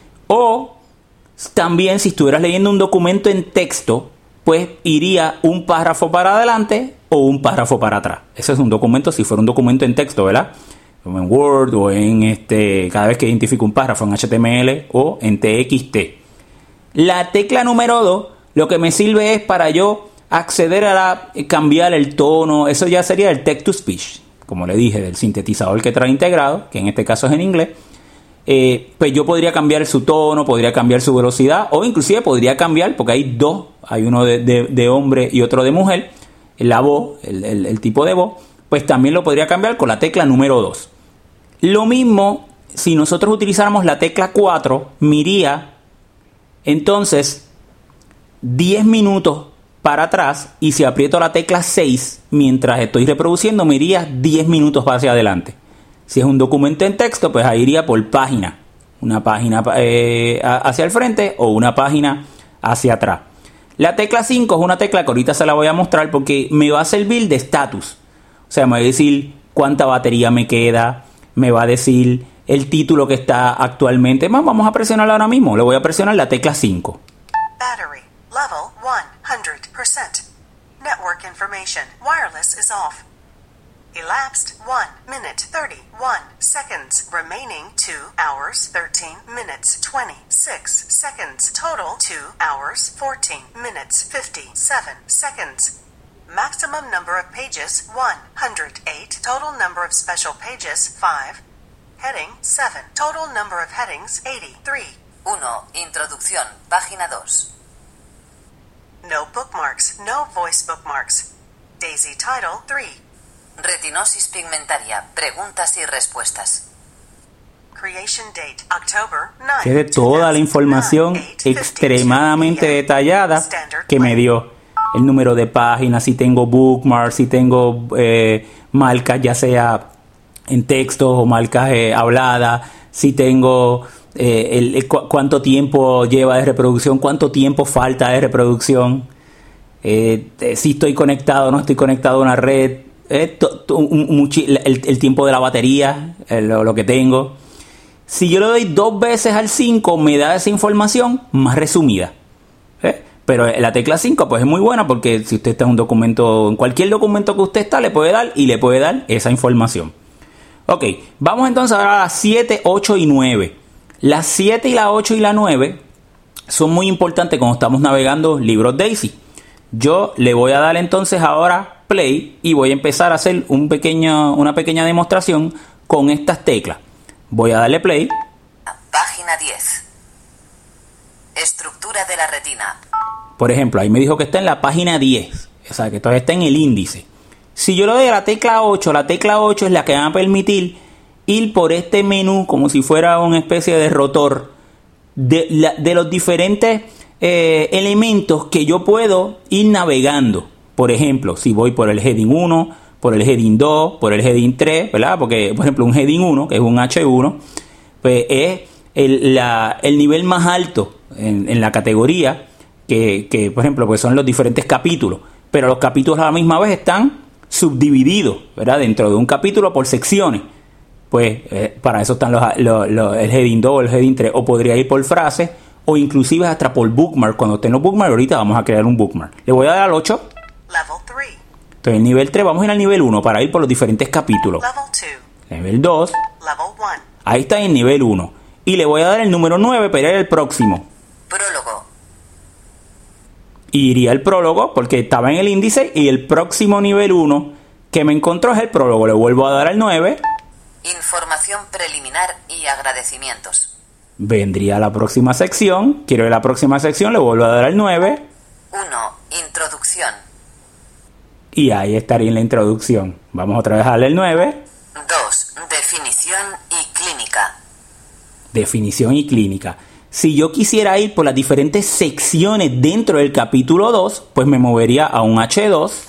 O también si estuvieras leyendo un documento en texto, pues iría un párrafo para adelante o un párrafo para atrás. Ese es un documento, si fuera un documento en texto, ¿verdad? Como en Word o en cada vez que identifico un párrafo en HTML o en TXT. La tecla número 2 lo que me sirve es para yo acceder a cambiar el tono. Eso ya sería el text to speech, como le dije, del sintetizador que trae integrado, que en este caso es en inglés. Pues yo podría cambiar su tono, podría cambiar su velocidad, o inclusive podría cambiar, porque hay dos, hay uno de hombre y otro de mujer, la voz, el tipo de voz, pues también lo podría cambiar con la tecla número 2. Lo mismo, si nosotros utilizáramos la tecla 4, me iría entonces 10 minutos para atrás, y si aprieto la tecla 6 mientras estoy reproduciendo, me iría 10 minutos hacia adelante. Si es un documento en texto, pues ahí iría por página, una página hacia el frente o una página hacia atrás. La tecla 5 es una tecla que ahorita se la voy a mostrar porque me va a servir de estatus. O sea, me va a decir cuánta batería me queda, me va a decir el título que está actualmente. Vamos a presionarla ahora mismo, le voy a presionar la tecla 5. Battery level 100%. Network information. Wireless is off. Elapsed 1 minute 31 seconds. Remaining 2 hours 13 minutes 26 seconds. Total 2 hours 14 minutes 57 seconds. Maximum number of pages 108. Total number of special pages 5. Heading 7. Total number of headings 83. 1. Introducción. Página 2. No bookmarks. No voice bookmarks. Daisy title 3. Retinosis pigmentaria. Preguntas y respuestas. Creation date October 9. Tiene toda la información extremadamente detallada que me dio. El número de páginas, si tengo bookmarks, si tengo marcas ya sea en texto o marcas habladas, si tengo cuánto tiempo lleva de reproducción, cuánto tiempo falta de reproducción, si estoy conectado o no estoy conectado a una red, el tiempo de la batería, lo que tengo. Si yo le doy 2 veces al 5, me da esa información más resumida. Pero la tecla 5 pues es muy buena porque si usted está en un documento, en cualquier documento que usted está, le puede dar esa información. Ok, vamos entonces ahora a las 7, 8 y 9. Las 7 y la 8 y la 9 son muy importantes cuando estamos navegando libros Daisy. Yo le voy a dar entonces ahora play y voy a empezar a hacer una pequeña demostración con estas teclas. Voy a darle play. Página 10. Estructura de la retina. Por ejemplo, ahí me dijo que está en la página 10. O sea, que todavía está en el índice. Si yo le doy a la tecla 8 es la que me va a permitir ir por este menú como si fuera una especie de rotor de los diferentes elementos que yo puedo ir navegando. Por ejemplo, si voy por el heading 1, por el heading 2, por el heading 3, ¿verdad? Porque, por ejemplo, un heading 1, que es un H1, pues es el nivel más alto en la categoría que, por ejemplo, pues son los diferentes capítulos. Pero los capítulos a la misma vez están subdivididos, ¿verdad? Dentro de un capítulo por secciones. Pues para eso están el heading 2, el heading 3, o podría ir por frases, o inclusive hasta por bookmark. Cuando estén los bookmarks, ahorita vamos a crear un bookmark. Le voy a dar al 8. Level 3. Entonces, el nivel 3, vamos a ir al nivel 1 para ir por los diferentes capítulos. Level 2. Nivel 2. Level 1. Ahí está en nivel 1. Y le voy a dar el número 9 para ir al próximo. Prólogo. Y iría el prólogo porque estaba en el índice y el próximo nivel 1 que me encontró es el prólogo. Le vuelvo a dar al 9. Información preliminar y agradecimientos. Vendría la próxima sección. Quiero ver la próxima sección, le vuelvo a dar al 9. 1. Introducción. Y ahí estaría en la introducción. Vamos otra vez a darle el 9. 2. Definición y clínica. Definición y clínica. Si yo quisiera ir por las diferentes secciones dentro del capítulo 2, pues me movería a un H2,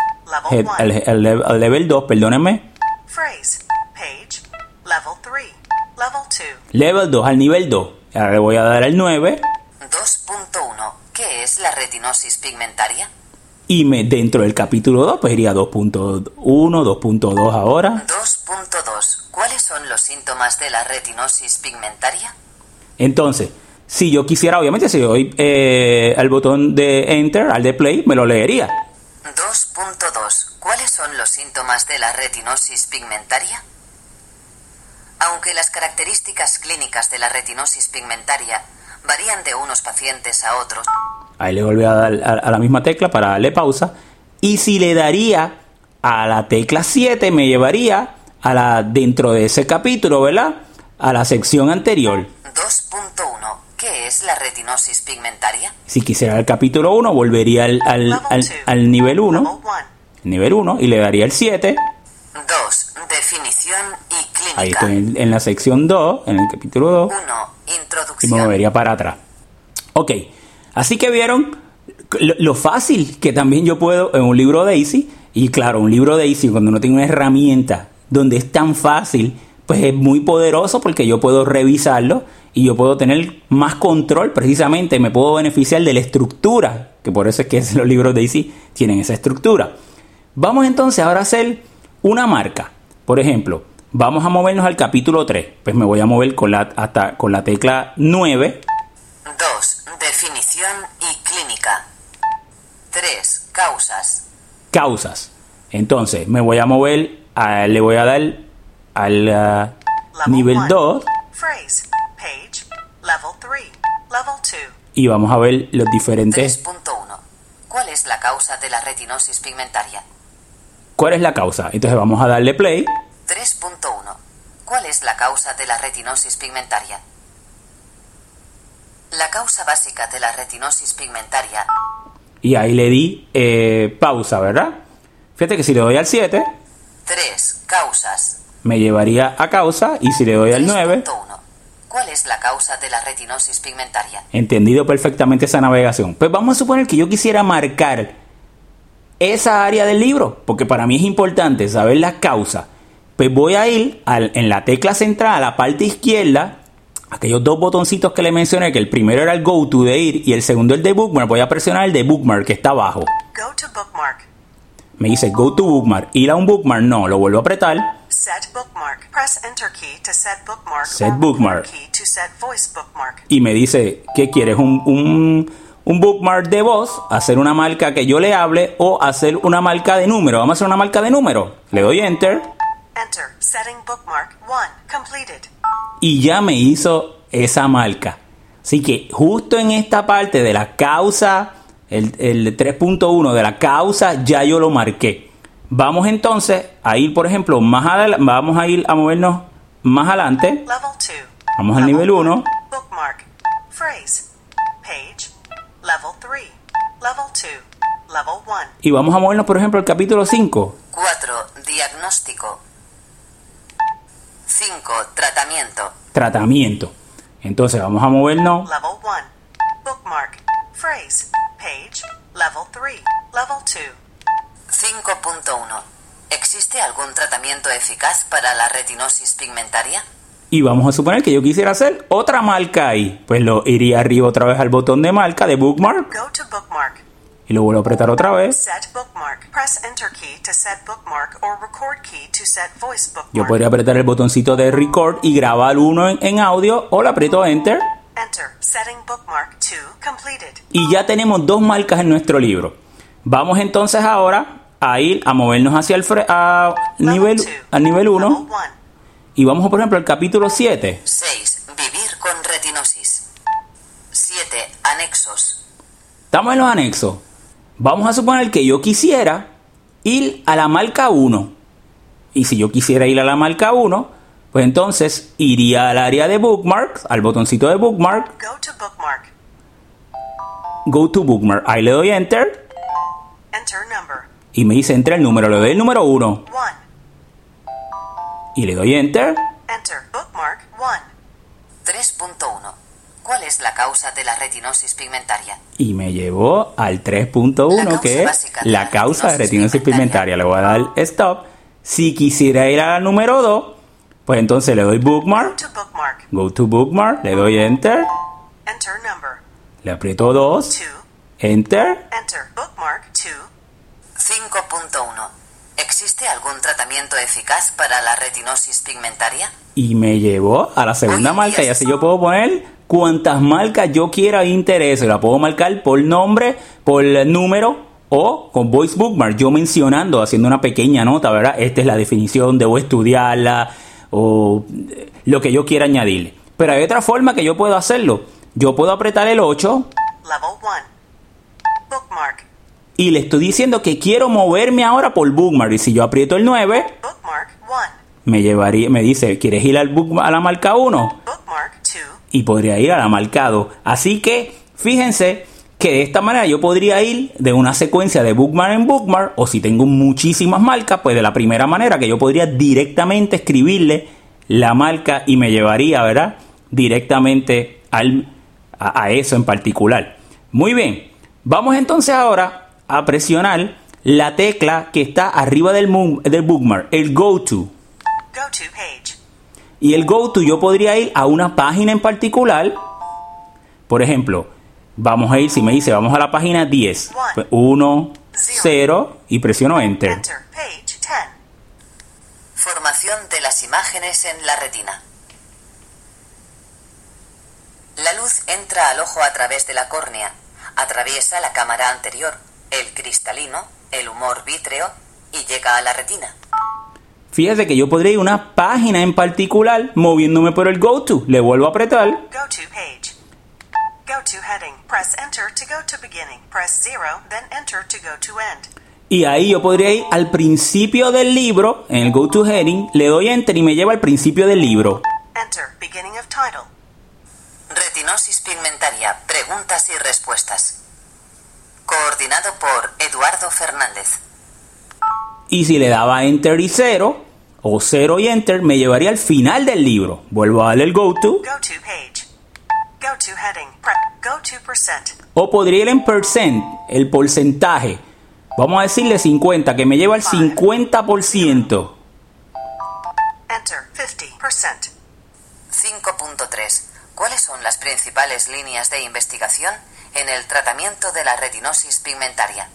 al level 2, perdónenme. Phrase. Page. Level 3. Level 2. Level 2, al nivel 2. Ahora le voy a dar al 9. 2.1. ¿Qué es la retinosis pigmentaria? Y dentro del capítulo 2, pues iría 2.1, 2.2 ahora. 2.2. ¿Cuáles son los síntomas de la retinosis pigmentaria? Entonces, si yo quisiera, obviamente, si doy al botón de Enter, al de Play, me lo leería. 2.2. ¿Cuáles son los síntomas de la retinosis pigmentaria? Aunque las características clínicas de la retinosis pigmentaria varían de unos pacientes a otros. Ahí le volví a dar a la misma tecla para darle pausa. Y si le daría a la tecla 7, me llevaría dentro de ese capítulo, ¿verdad? A la sección anterior. 2.1. ¿Qué es la retinosis pigmentaria? Si quisiera el capítulo 1, volvería al nivel 1. Nivel 1 y le daría el 7. 2. Definición y clínica. Ahí estoy en la sección 2, en el capítulo 2. 1. Y Introducción. me movería para atrás. Ok, así que vieron lo fácil que también yo puedo en un libro Daisy. Y claro, un libro Daisy, cuando uno tiene una herramienta donde es tan fácil, pues es muy poderoso porque yo puedo revisarlo y yo puedo tener más control. Precisamente me puedo beneficiar de la estructura, que por eso es que los libros Daisy tienen esa estructura. Vamos entonces ahora a hacer una marca. Por ejemplo, vamos a movernos al capítulo 3. Pues me voy a mover con la tecla 9. 2. Definición y clínica. 3. Causas. Causas. Entonces me voy a mover, le voy a dar al nivel 2. Phrase. Page. Level 3. Level 2. Y vamos a ver los diferentes. 3.1. ¿Cuál es la causa de la retinosis pigmentaria? ¿Cuál es la causa? Entonces vamos a darle play. 3.1. ¿Cuál es la causa de la retinosis pigmentaria? La causa básica de la retinosis pigmentaria. Y ahí le di pausa, ¿verdad? Fíjate que si le doy al 7, 3. Causas. me llevaría a causa. Y si le doy al 9, 3.1. ¿Cuál es la causa de la retinosis pigmentaria? entendido perfectamente esa navegación. Pues vamos a suponer que yo quisiera marcar esa área del libro, porque para mí es importante saber las causas. Pues voy a ir en la tecla central, a la parte izquierda, aquellos dos botoncitos que le mencioné, que el primero era el Go to de ir y el segundo el de Bookmark. Voy a presionar el de Bookmark que está abajo. Go to bookmark. Me dice Go to Bookmark. Ir a un Bookmark, no, lo vuelvo a apretar. Set bookmark. Press Enter key to set bookmark. Set or bookmark. Key to set voice bookmark. Y me dice, ¿qué quieres? ¿Un bookmark de voz? ¿Hacer una marca que yo le hable? ¿O hacer una marca de número? Vamos a hacer una marca de número. Le doy Enter. Enter. Setting bookmark 1. Completed. Y ya me hizo esa marca. Así que justo en esta parte de la causa, el 3.1 de la causa, ya yo lo marqué. Vamos entonces a ir, por ejemplo, vamos a ir a movernos más adelante. Level 2. Vamos al nivel 1. Bookmark. Phrase. Page. Level 3. Level 2. Level 1. Y vamos a movernos, por ejemplo, al capítulo 5. 4. Diagnóstico. 5. Tratamiento. Tratamiento. Entonces vamos a movernos. Level 1. Bookmark. Phrase. Page. Level 3. Level 2. 5.1. ¿Existe algún tratamiento eficaz para la retinosis pigmentaria? Y vamos a suponer que yo quisiera hacer otra marca ahí. Pues lo iría arriba otra vez al botón de marca de bookmark. Go to bookmark. Y lo vuelvo a apretar otra vez. Set bookmark. Press enter key to set bookmark or record key to set voice bookmark. Yo podría apretar el botoncito de record y grabar uno en audio, o le aprieto enter. Enter. Setting bookmark 2 completed. Y ya tenemos 2 marcas en nuestro libro. Vamos entonces ahora a ir a movernos hacia el nivel 1. Y vamos, por ejemplo, al capítulo 7. 6. Vivir con retinosis. 7. Anexos. Estamos en los anexos. Vamos a suponer que yo quisiera ir a la marca 1. Y si yo quisiera ir a la marca 1, pues entonces iría al área de bookmarks, al botoncito de bookmark. Go to bookmark. Go to bookmark. Ahí le doy enter. Enter number. Y me dice enter el número. Le doy el número 1. 1. Y le doy enter. Enter bookmark 1. 3.1. ¿Cuál es la causa de la retinosis pigmentaria? Y me llevó al 3.1, que es la causa de retinosis pigmentaria. Le voy a dar stop. Si quisiera ir a la número 2, pues entonces le doy bookmark. To bookmark. Go to bookmark. Le doy enter. Enter number. Le aprieto 2. 2. Enter. Enter bookmark 2. 5.1. ¿Existe algún tratamiento eficaz para la retinosis pigmentaria? Y me llevó a la segunda marca. Y así yo puedo poner cuantas marcas yo quiera e interese. La puedo marcar por nombre, por número o con voice bookmark. Yo mencionando, haciendo una pequeña nota, ¿verdad? Esta es la definición, debo estudiarla o lo que yo quiera añadirle. Pero hay otra forma que yo puedo hacerlo. Yo puedo apretar el 8. Level 1. Bookmark. Y le estoy diciendo que quiero moverme ahora por bookmark. Y si yo aprieto el 9, Bookmark 1. me dice, ¿quieres ir a la marca 1? Bookmark 2. Y podría ir a la marca 2. Así que, fíjense que de esta manera yo podría ir de una secuencia de bookmark en bookmark, o si tengo muchísimas marcas, pues de la primera manera que yo podría directamente escribirle la marca y me llevaría, ¿verdad?, directamente a eso en particular. Muy bien, vamos entonces ahora a presionar la tecla que está arriba del bookmark, el Go To. Go to page. Y el Go To yo podría ir a una página en particular. Por ejemplo, vamos a ir, si me dice, vamos a la página 10. 1, 0 y presiono Enter. Enter page 10. Formación de las imágenes en la retina. La luz entra al ojo a través de la córnea, atraviesa la cámara anterior, el cristalino, el humor vítreo y llega a la retina. Fíjate que yo podría ir a una página en particular moviéndome por el Go To. Le vuelvo a apretar. Go to page. Go to heading. Press enter to go to beginning. Press 0, then enter to go to end. Y ahí yo podría ir al principio del libro, en el Go To Heading, le doy Enter y me lleva al principio del libro. Enter beginning of title. Retinosis pigmentaria, preguntas y respuestas. Coordinado por Eduardo Fernández. Y si le daba Enter y 0, o 0 y Enter, me llevaría al final del libro. Vuelvo a darle el Go To. Go to page. Go to heading. Go to percent. O podría ir en percent, el porcentaje. Vamos a decirle 50, que me lleva al 50%. Enter 50%. 5.3. ¿Cuáles son las principales líneas de investigación en el tratamiento de la retinosis pigmentaria?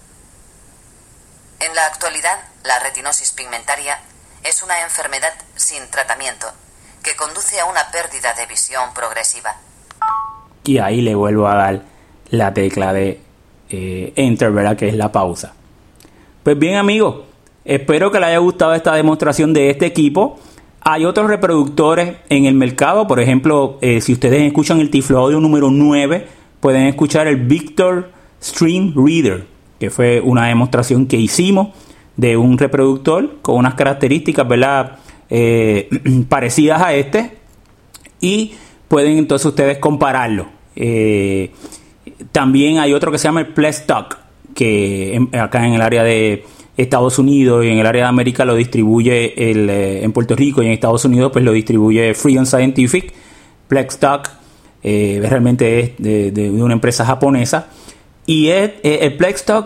En la actualidad, la retinosis pigmentaria es una enfermedad sin tratamiento que conduce a una pérdida de visión progresiva. Y ahí le vuelvo a dar la tecla de Enter, ¿verdad?, que es la pausa. Pues bien, amigos, espero que les haya gustado esta demostración de este equipo. Hay otros reproductores en el mercado. Por ejemplo, si ustedes escuchan el Tiflo Audio número 9, pueden escuchar el Victor Stream Reader, que fue una demostración que hicimos de un reproductor con unas características, ¿verdad?, parecidas a este. Y pueden entonces ustedes compararlo. También hay otro que se llama el Plextalk, que acá en el área de Estados Unidos y en el área de América lo distribuye en Puerto Rico, y en Estados Unidos pues lo distribuye Freedom Scientific. Plextalk realmente es de una empresa japonesa, y el Plextalk es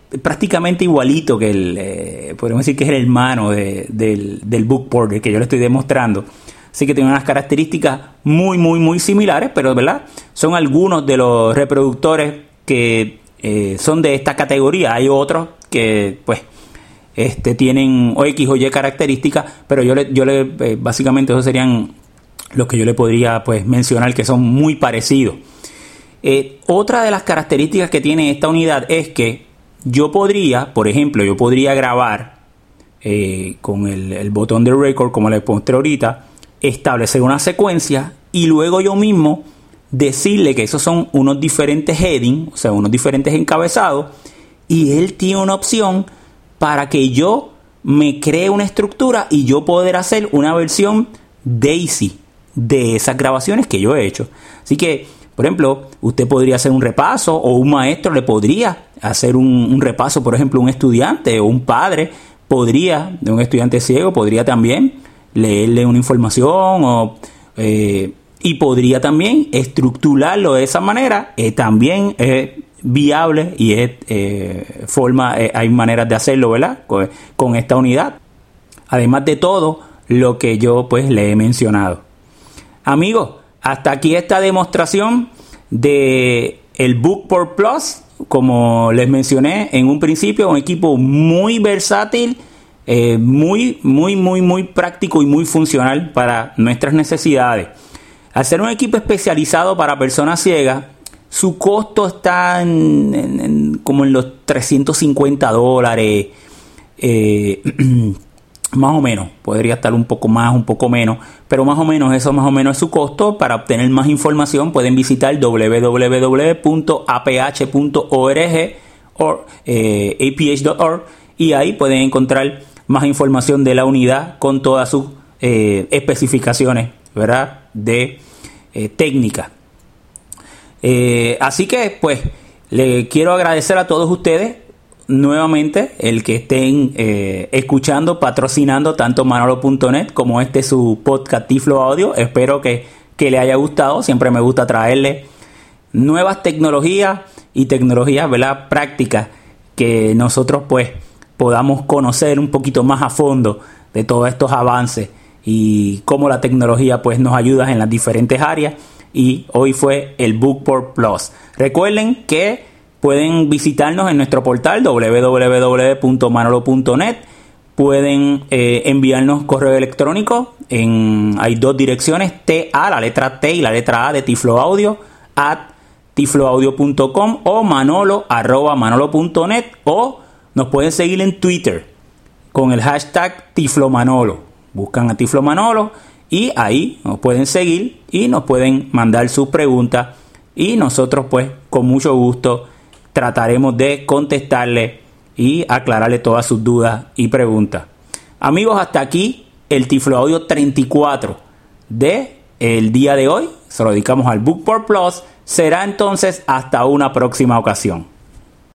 prácticamente igualito que podríamos decir que es el hermano del Bookport, el que yo le estoy demostrando. Así que tiene unas características muy similares, pero ¿verdad? Son algunos de los reproductores que son de esta categoría. Hay otros que pues tienen o X o Y características, pero yo le básicamente esos serían los que yo le podría pues mencionar que son muy parecidos. Otra de las características que tiene esta unidad es que yo podría, por ejemplo, grabar con el botón de record, como les mostré ahorita, establecer una secuencia y luego yo mismo decirle que esos son unos diferentes headings, o sea, unos diferentes encabezados, y él tiene una opción para que yo me cree una estructura y yo poder hacer una versión DAISY de esas grabaciones que yo he hecho. Así que, por ejemplo, usted podría hacer un repaso, o un maestro le podría hacer un repaso, por ejemplo, un estudiante o un padre de un estudiante ciego podría también leerle una información y podría también estructurarlo de esa manera. También es viable y hay maneras de hacerlo, ¿verdad? Con esta unidad. Además de todo lo que yo pues le he mencionado. Amigos, hasta aquí esta demostración de el Bookport Plus. Como les mencioné en un principio, un equipo muy versátil, muy práctico y muy funcional para nuestras necesidades. Al ser un equipo especializado para personas ciegas, su costo está como en los $350, más o menos. Podría estar un poco más, un poco menos, pero más o menos eso es su costo. Para obtener más información pueden visitar www.aph.org o aph.org y ahí pueden encontrar más información de la unidad con todas sus especificaciones, ¿verdad?, de técnica. Así que pues le quiero agradecer a todos ustedes nuevamente el que estén escuchando, patrocinando tanto Manolo.net como su podcast Tiflo Audio. Espero que le haya gustado. Siempre me gusta traerle nuevas tecnologías y tecnologías, ¿verdad?, prácticas, que nosotros pues podamos conocer un poquito más a fondo de todos estos avances y cómo la tecnología pues nos ayuda en las diferentes áreas. Y hoy fue el Bookport Plus. Recuerden que pueden visitarnos en nuestro portal www.manolo.net. Pueden enviarnos correo electrónico. Hay dos direcciones: la letra T y la letra A de Tiflo Audio @tifloaudio.com o manolo@manolo.net, o nos pueden seguir en Twitter con el hashtag tiflomanolo. Buscan a Tiflo Manolo y ahí nos pueden seguir y nos pueden mandar sus preguntas y nosotros pues con mucho gusto trataremos de contestarle y aclararle todas sus dudas y preguntas. Amigos, hasta aquí el Tiflo Audio 34 de el día de hoy. Se lo dedicamos al Bookport Plus. Será entonces hasta una próxima ocasión.